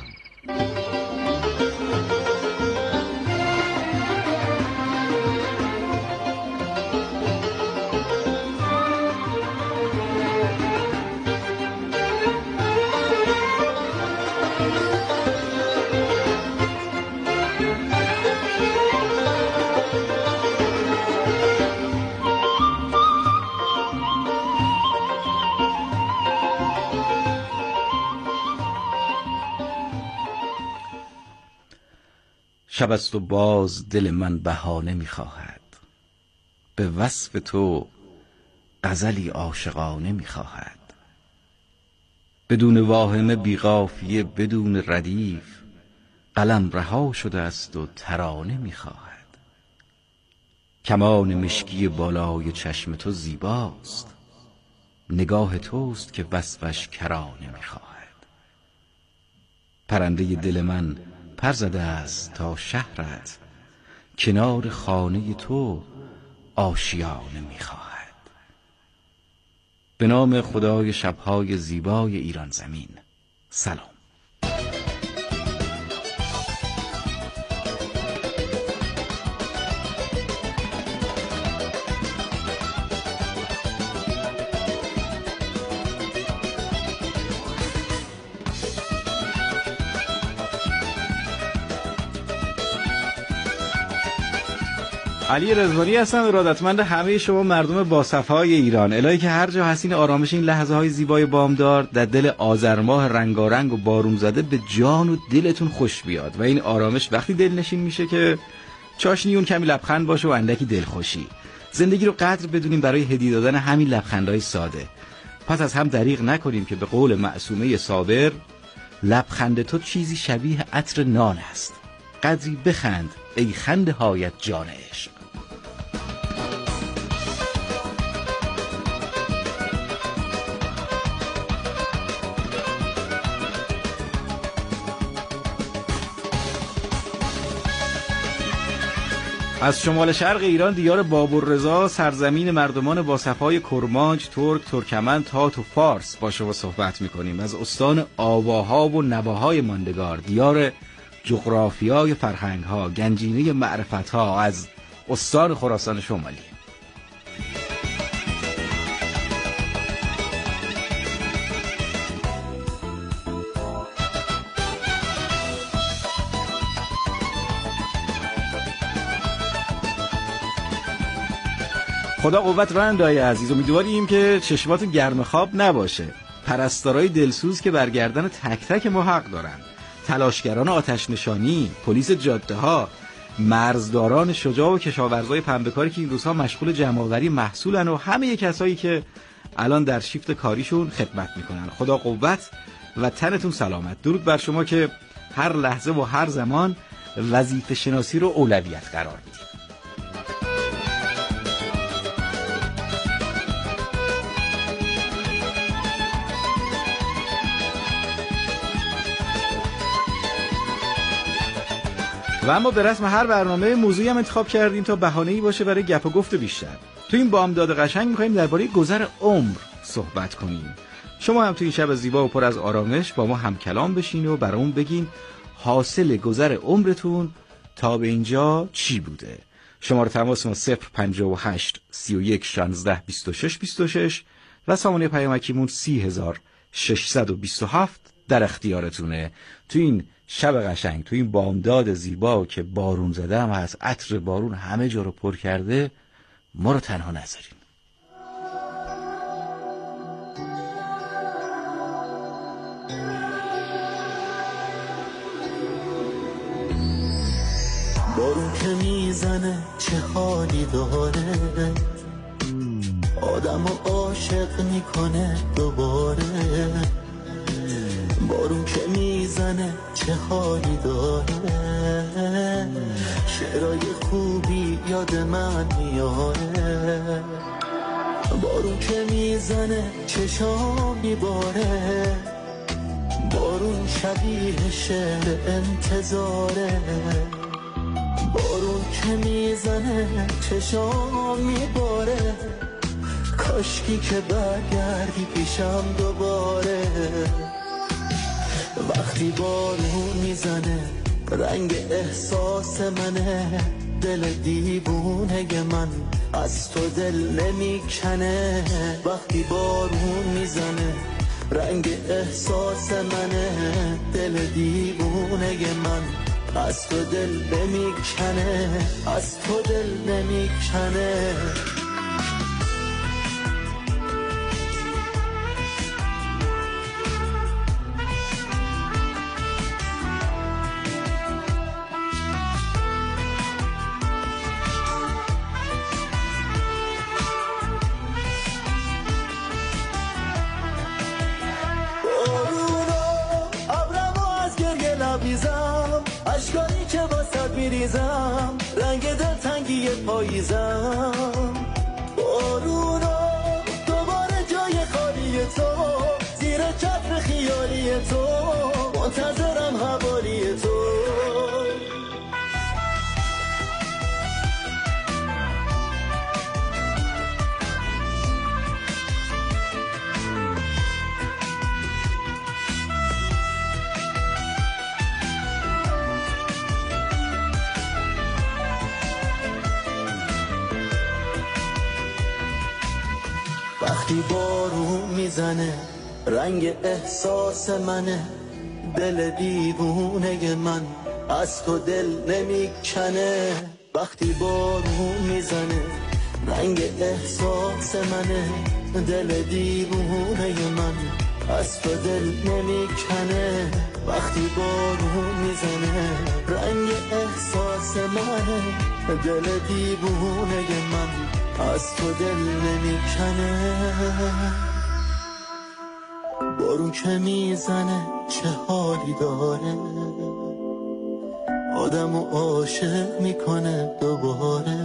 شب است و باز دل من بهانه می‌خواهد، به وصف تو غزلی عاشقانه می‌خواهد. بدون واهمه بی قافیه، بدون ردیف، قلم رها شده است و ترانه می‌خواهد. کمان مشکی بالای چشم تو زیباست، نگاه توست که وصفش کرانه می‌خواهد. پرنده دل من پر زده است تا شهرت، کنار خانه تو آشیانه می‌خواهد. به نام خدای شب‌های زیبای ایران زمین، سلام. علی رضوانی هستم، ارادتمند همه شما مردم باصفای ایران. الهی که هر جا هستین آرامش این لحظه های زیبای بامدار در دل آذر ماه رنگارنگ و بارون زده به جان و دلتون خوش بیاد و این آرامش وقتی دلنشین میشه که چاشنی اون کمی لبخند باشه و اندکی دلخوشی. زندگی رو قدر بدونیم برای هدیه دادن همین لبخندهای ساده. پس از هم دریغ نکنیم که به قول معصومه صابر لبخند تو چیزی شبیه عطر نان است. قدری بخند ای خنده هایت جان عشق. از شمال شرق ایران دیار بابالرضا، سرزمین مردمان با صفای کرمانج، ترک، ترکمن، تات و فارس با شما صحبت می‌کنیم. از استان آواها و نواهای ماندگار، دیار جغرافیای فرهنگ‌ها، گنجینه معرفت‌ها، از استان خراسان شمالی. خدا قوت رندای عزیز، امیدواریم که چشماتون گرم خواب نباشه. پرستارای دلسوز که بر گردن تک تک ما حق دارن، تلاشگران آتش نشانی، پلیس جاده ها، مرزداران شجاع و کشاورزای پنبه‌کاری که این روزها مشغول جمع‌آوری محصولن و همه کسایی که الان در شیفت کاریشون خدمت میکنن. خدا قوت و تنتون سلامت. درود بر شما که هر لحظه و هر زمان وظیفه شناسی رو اولویت قرار میدید. و اما به رسم هر برنامه موضوعی هم انتخاب کردیم تا بهانه‌ای باشه برای گپ و گفت بیشتر. تو این بامداد قشنگ می‌خوایم درباره گذر عمر صحبت کنیم. شما هم تو این شب زیبا و پر از آرامش با ما هم کلام بشین و برامون بگین حاصل گذر عمرتون تا به اینجا چی بوده. شماره تماس ما 058 31 16 26 26 و سامانه پیامکیمون 30627 در اختیارتونه. تو این شب قشنگ، تو این بامداد زیبا که بارون زده هم هست، عطر بارون همه جا رو پر کرده، ما رو تنها نذارین. بارون که میزنه چه حالی داره، آدمو عاشق میکنه دوباره. بارون که میزنه چه حالی داره، شعرهای خوبی یاد من میاره. بارون که میزنه چشام میباره، بارون شبیه شعر انتظاره. بارون که میزنه چشام میباره، کاشکی که برگردی پیشم دوباره. وقتی بارون میزنه رنگ احساس منه، دل دیوونه من از تو دل نمیکنه. وقتی بارون میزنه رنگ احساس منه، دل دیوونه من از تو دل نمیکنه، از تو دل نمیکنه. اشکانی که واسد میریزم، رنگ دلتنگی پاییزم. بارونا دوباره جای خالی تو، زیر چتر خیالی تو، منتظرم حوالی تو. وقتی بارون میزنه رنگ احساس منه، دل دیوونه من از تو دل نمیکنه. وقتی بارون میزنه رنگ احساس منه، دل دیوونه من از تو دل نمیکنه. وقتی بارون میزنه رنگ احساس منه، دل دیوونه من از تو دل نمیکنه. بارون که میزنه چه حالی داره، آدمو عاشق میکنه دوباره.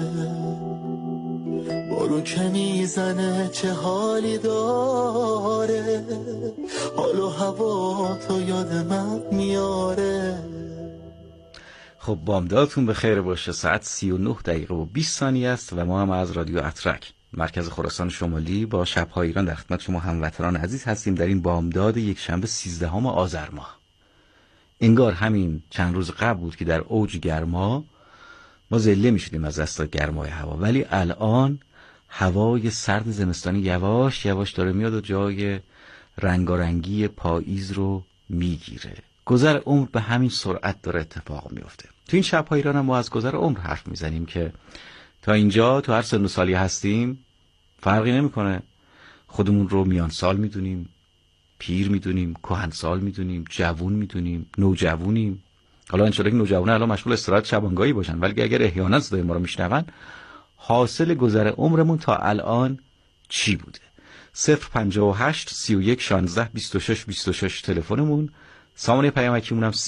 بارون که میزنه چه حالی داره، حال و هوا تو یاد من میاره. خب بامدادتون به خیر باشه. ساعت 39 دقیقه و 20 ثانیه است و ما هم از رادیو اترک مرکز خراسان شمالی با شب‌های ایران در خدمت شما هموطنان عزیز هستیم در این بامداد یک شنبه 13 آذر ماه. انگار همین چند روز قبل بود که در اوج گرما ما ذله می‌شدیم از دست گرمای هوا، ولی الان هوای سرد زمستانی یواش یواش داره میاد و جای رنگارنگی پاییز رو میگیره. گذر عمر به همین سرعت داره اتفاق میفته. تو این شب‌های ایران هم ما از گذر عمر حرف میزنیم که تا اینجا تو هر سن و سالی هستیم فرقی نمیکنه. خودمون رو میان سال میدونیم، پیر میدونیم، کهن سال میدونیم، جوون میدونیم، نوجوونیم. حالا انشالله که نوجوانه الان مشغول استراحت شبانگاهی باشن، ولی اگر احیانا صدای ما رو میشنون حاصل گذر عمرمون تا الان چی بوده؟ 058 31 16 26 26 تلفنمون، سامانه پیامکیمون هم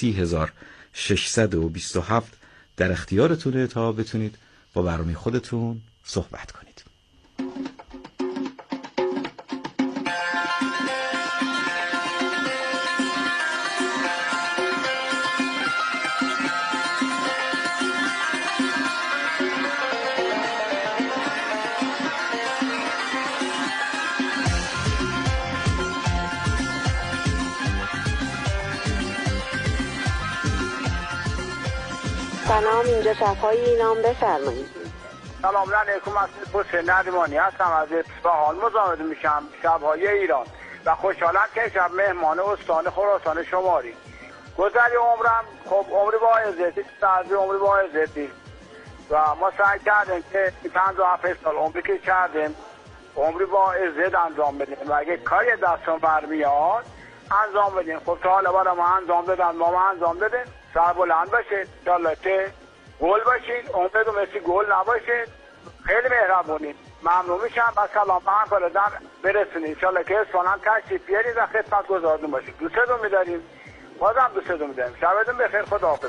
30627 در اختیارتونه تا بتونید با برنامه خودتون صحبت کنید. سلام، اینجا شب‌های ایران، بفرمایید. سلام علیکم، از حسین ندیمانی هستم، از اصفهان مزاحمت میشم. شب‌های ایران و خوشحالم که شب مهمان استان خراسان شماری. گذری عمرم خب عمری با عزتی، سازی عمری با عزتی و ما سعی کردیم که 57 سال عمری که کردیم عمری با عزت انجام بدیم و اگه کاری دستم برمیاد انجام بدیم. خب تا حالا برای ما انجام دادن، ما انجام دادیم. سر بلند باشید، انشالله گل باشید، عمرتون مثل گل نباشید. خیلی مهربونید، ممنون میشم. و سلام به همکارانم برسونید، انشالله که اصفهان تشریف بیارید و خدمت گزارتون باشید. دوستتون می‌داریم، بازم دوستتون می‌داریم. شبتون بخیر، خداحافظ.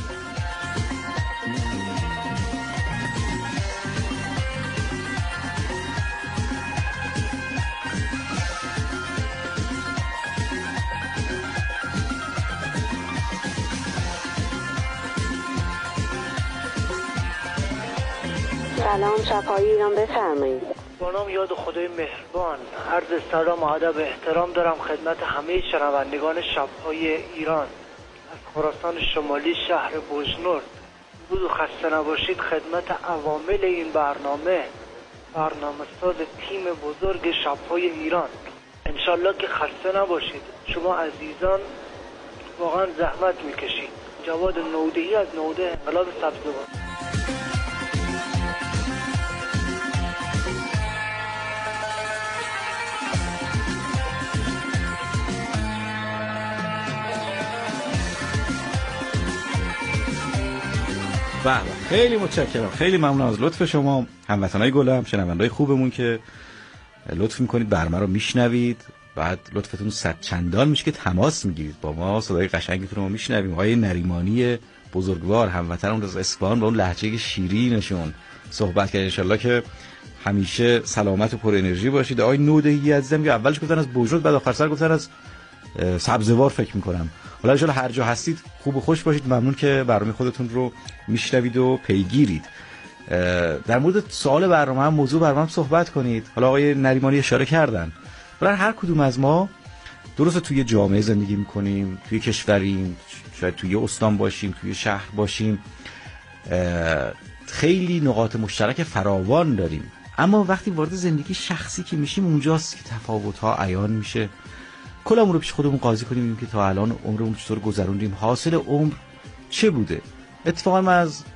سلام، شب‌های ایران، بفرمایید. با نام یاد خدای مهربان عرض سلام و ادب و احترام دارم خدمت همه شنوندگان شب‌های ایران از خراسان شمالی شهر بوجنورد. بود و خسته نباشید خدمت عوامل این برنامه ساز تیم بزرگ شب‌های ایران. انشالله که خسته نباشید. شما عزیزان واقعا زحمت میکشید. جواد نودهی از نوده انقلاب سبزوار. بله، خیلی متشکرم، خیلی ممنون از لطف شما هموطنای گلم، شنوندای خوبمون که لطف میکنید برنامه رو میشنوید، بعد لطفتون صد چندان میشه که تماس میگیرید با ما، صدای قشنگتون رو میشنویم. آقای نریمانی بزرگوار هموطنمون از اصفهان با اون لهجه شیرینشون صحبت کرد. ان شاءالله که همیشه سلامت و پر انرژی باشید. آقای نودهی عزیزم که اولش گفتن از بوجود، بعد آخر سر گفتن از سبزوار فکر میکنم. حالا ان شاءالله هر جا هستید خوب و خوش باشید. ممنون که برنامه خودتون رو میشنوید و پیگیرید. در مورد سوال برنامه هم، موضوع برنامه هم صحبت کنید. حالا آقای نریمانی اشاره کردن، برای هر کدوم از ما درسته توی جامعه زندگی میکنیم، توی کشوریم، شاید توی استان باشیم، توی شهر باشیم، خیلی نقاط مشترک فراوان داریم، اما وقتی وارد زندگی شخصی که میشیم اونجاست که تفاوت‌ها عیان میشه. کلمون رو پیش خودمون قاضی کنیم که تا الان عمرمون چطور گذروندیم، حاصل عمر چه بوده. اتفاقا من از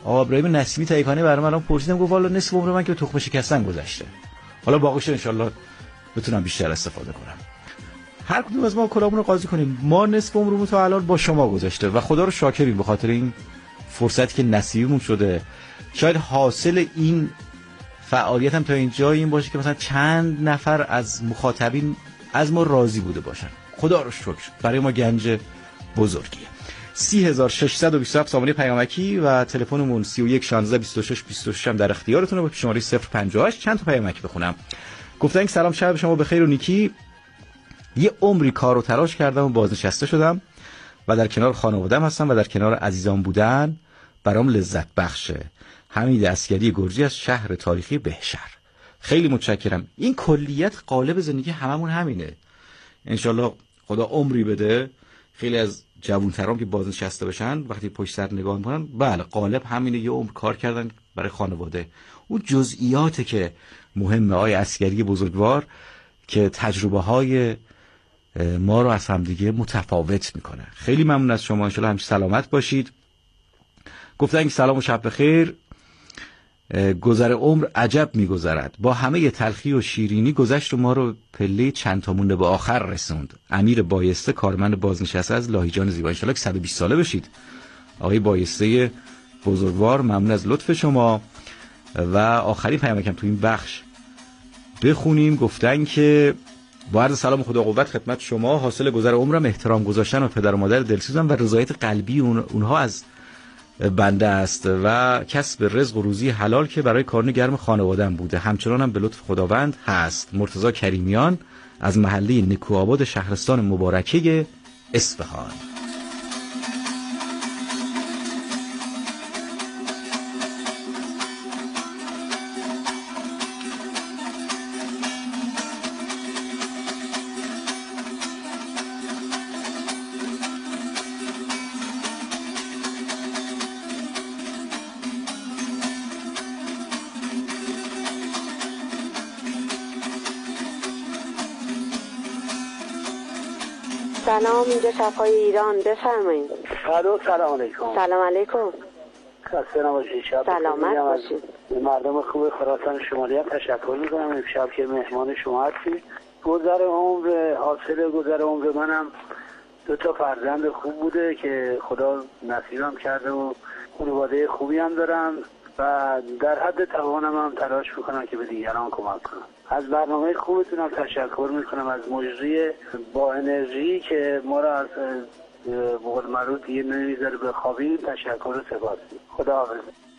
آقا ابراهیم نسیمی تایکانی برام الان پرسیدم، گفت والا نصف عمر من که تخم شکستن گذشته، حالا باقیش ان شاءالله بتونم بیشتر استفاده کنم. هر کدوم از ما کلامون رو قاضی کنیم. ما نصف عمرمون تا الان با شما گذشته و خدا رو شاکریم به خاطر این فرصتی که نصیبمون شده. شاید حاصل این فعالیت هم تا اینجا این باشه که مثلا چند نفر از مخاطبین از ما راضی بوده باشن. خدا رو شکر، برای ما گنج بزرگیه. 30627 سامانه پیامکی و تلفنمون 31 16 26 26 هم در اختیارتونه با شماره 058. چند تا پیامک بخونم. گفتن سلام، شب شما بخیر و نیکی. یه عمری کار و تلاش کردم و بازنشسته شدم و در کنار خانواده‌ام هستم و در کنار عزیزان بودن برام لذت بخشه. حمید عسکری گرجی از شهر تاریخی بهشهر. خیلی متشکرم. این کلیت قالب زندگی هممون همینه. انشالله خدا عمری بده. خیلی از جوان‌ترام که بازنشسته بشن وقتی پشت سر نگاه می‌کنن، بله قالب همینه، یه عمر کار کردن برای خانواده. اون جزئیاته که مهمه. آقای عسکری بزرگوار که تجربه‌های ما رو از همدیگه متفاوت میکنه. خیلی ممنون از شما، انشالله همیشه سلامت باشید. گفتن سلام و شب بخیر. گذر عمر عجب میگذرد، با همه تلخی و شیرینی گذشت و ما رو پله چند تا مونده به آخر رسوند. امیر بایسته، کارمند بازنشسته از لاهیجان زیبا. انشالله که 120 ساله بشید آقای بایسته بزرگوار. ممنون از لطف شما. و آخرین پیامکم تو این بخش بخونیم. گفتن که با عرض سلام و خدا قوت خدمت شما، حاصل گذر عمرم احترام گذاشتن و پدر و مادر دلسوزم و رضایت قلبی اونها از بنده است و کسب رزق و روزی حلال که برای کارون گرم خانواده‌ام بوده. همچنان هم به لطف خداوند هست. مرتضی کریمیان از محله نکوآباد شهرستان مبارکه اصفهان. سلام، اینجا شب‌های ایران، بفرمایید. سلام علیکم. سلام علیکم. خسته نباشید. سلامت باشید. مردم خوب خراسان شمالی تشکر می‌کنم امشب که مهمان شما هستید. گذر عمر، حاصل گذر عمر منم 2 فرزند خوب بوده که خدا نصیبم کرده و خانواده خوبی هم دارم و در حد توانم هم تلاش میکنم که به دیگران کمک کنم. از برنامه خوبتونم تشکر میکنم، از مجری با انرژی که ما را از بقول معروف دیگه نمیذاره بخوابیم تشکر و سپاس. خدا حافظ.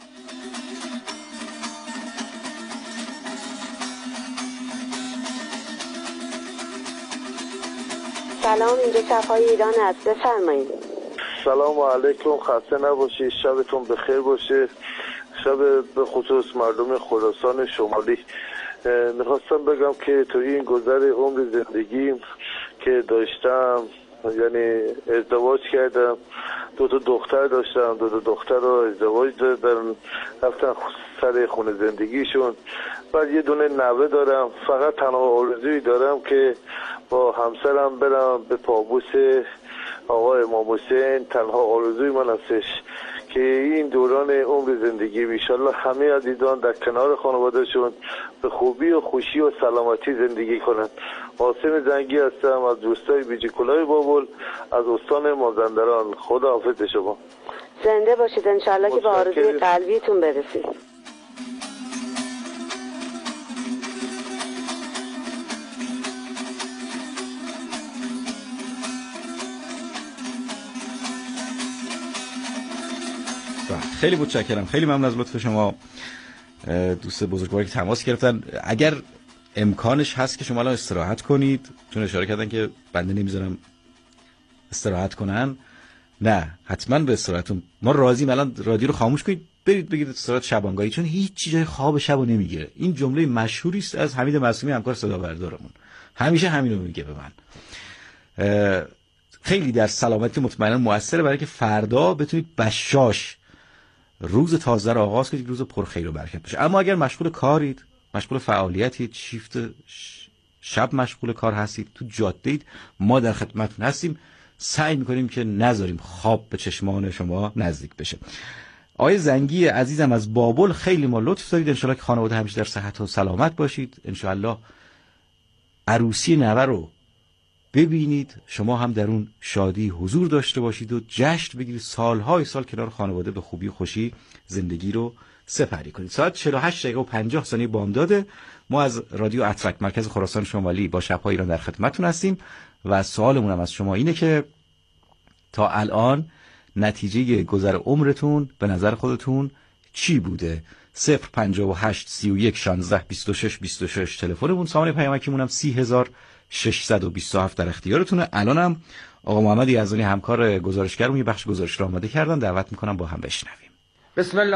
سلام، اینجا شب‌های ایران است، بفرمایید. سلام علیکم، خسته نباشید، شبتون بخیر باشه. شب به خصوص مردم خراسان شمالی. میخواستم بگم که تو این گذر عمر زندگی که داشتم، یعنی ازدواج کردم، 2 دختر داشتم، 2 دختر رو ازدواج دادن، رفتن سر خونه زندگیشون. بعد یه دونه نوه دارم. فقط تنها آرزویی دارم که با همسرم برم به پابوس آقای امام حسین. تنها آرزوی من هستش که این دوران عمر زندگی انشالله همه عزیزان در کنار خانوادهشون به خوبی و خوشی و سلامتی زندگی کنند. قاسم زنگی هستم از دوستای بیجی کلاه بابل از استان مازندران. خدا حافظ شما. زنده باشید، انشالله که به آرزوی قلبیتون برسید. خیلی متشکرم. خیلی ممنون از لطف شما دوست بزرگواری که تماس گرفتن. اگر امکانش هست که شما الان استراحت کنید، چون اشاره کردن که بنده نمیذارم استراحت کنن. نه، حتما به استراحتون ما راضیم. الان رادیو رو خاموش کنید، برید بگید استراحت شبانگاهی، چون هیچ جای خواب شبو نمیگیره. این جمله مشهوری است از حمید معصومی همکار صدا بردارمون، همیشه همینو میگه به من. خیلی در سلامتی مطمئنا موثره برای که فردا بتونید بشاش روز تازه رو آغاز کنید، روز پرخیر و برکت باشه. اما اگر مشغول کارید، مشغول فعالیتید، شیفت شب مشغول کار هستید، تو جاده اید، ما در خدمتتون هستیم. سعی میکنیم که نذاریم خواب به چشمان شما نزدیک بشه. آقای زنگی عزیزم از بابل خیلی ما لطف دارید. انشالله که خانواده همیشه در صحت و سلامت باشید. انشالله عروسی نوه رو ببینید، شما هم در اون شادی حضور داشته باشید و جشن بگیرید، سالهای سال کنار خانواده به خوبی و خوشی زندگی رو سپری کنید. ساعت 48 دقیقه و 50 ثانیه بامداده. ما از رادیو اترک مرکز خراسان شمالی با شب‌های ایران در خدمتتون هستیم و سوالمون هم از شما اینه که تا الان نتیجه گذر عمرتون به نظر خودتون چی بوده؟ 058 31 16 26 26 تلفنمون، سامانه پیامکیمون هم 30627 در اختیارتونه. الانم آقا محمد یزدانی همکار گزارشگرمون یه بخش گزارش رو آماده کردن، دعوت میکنم با هم بشنویم. بسم الله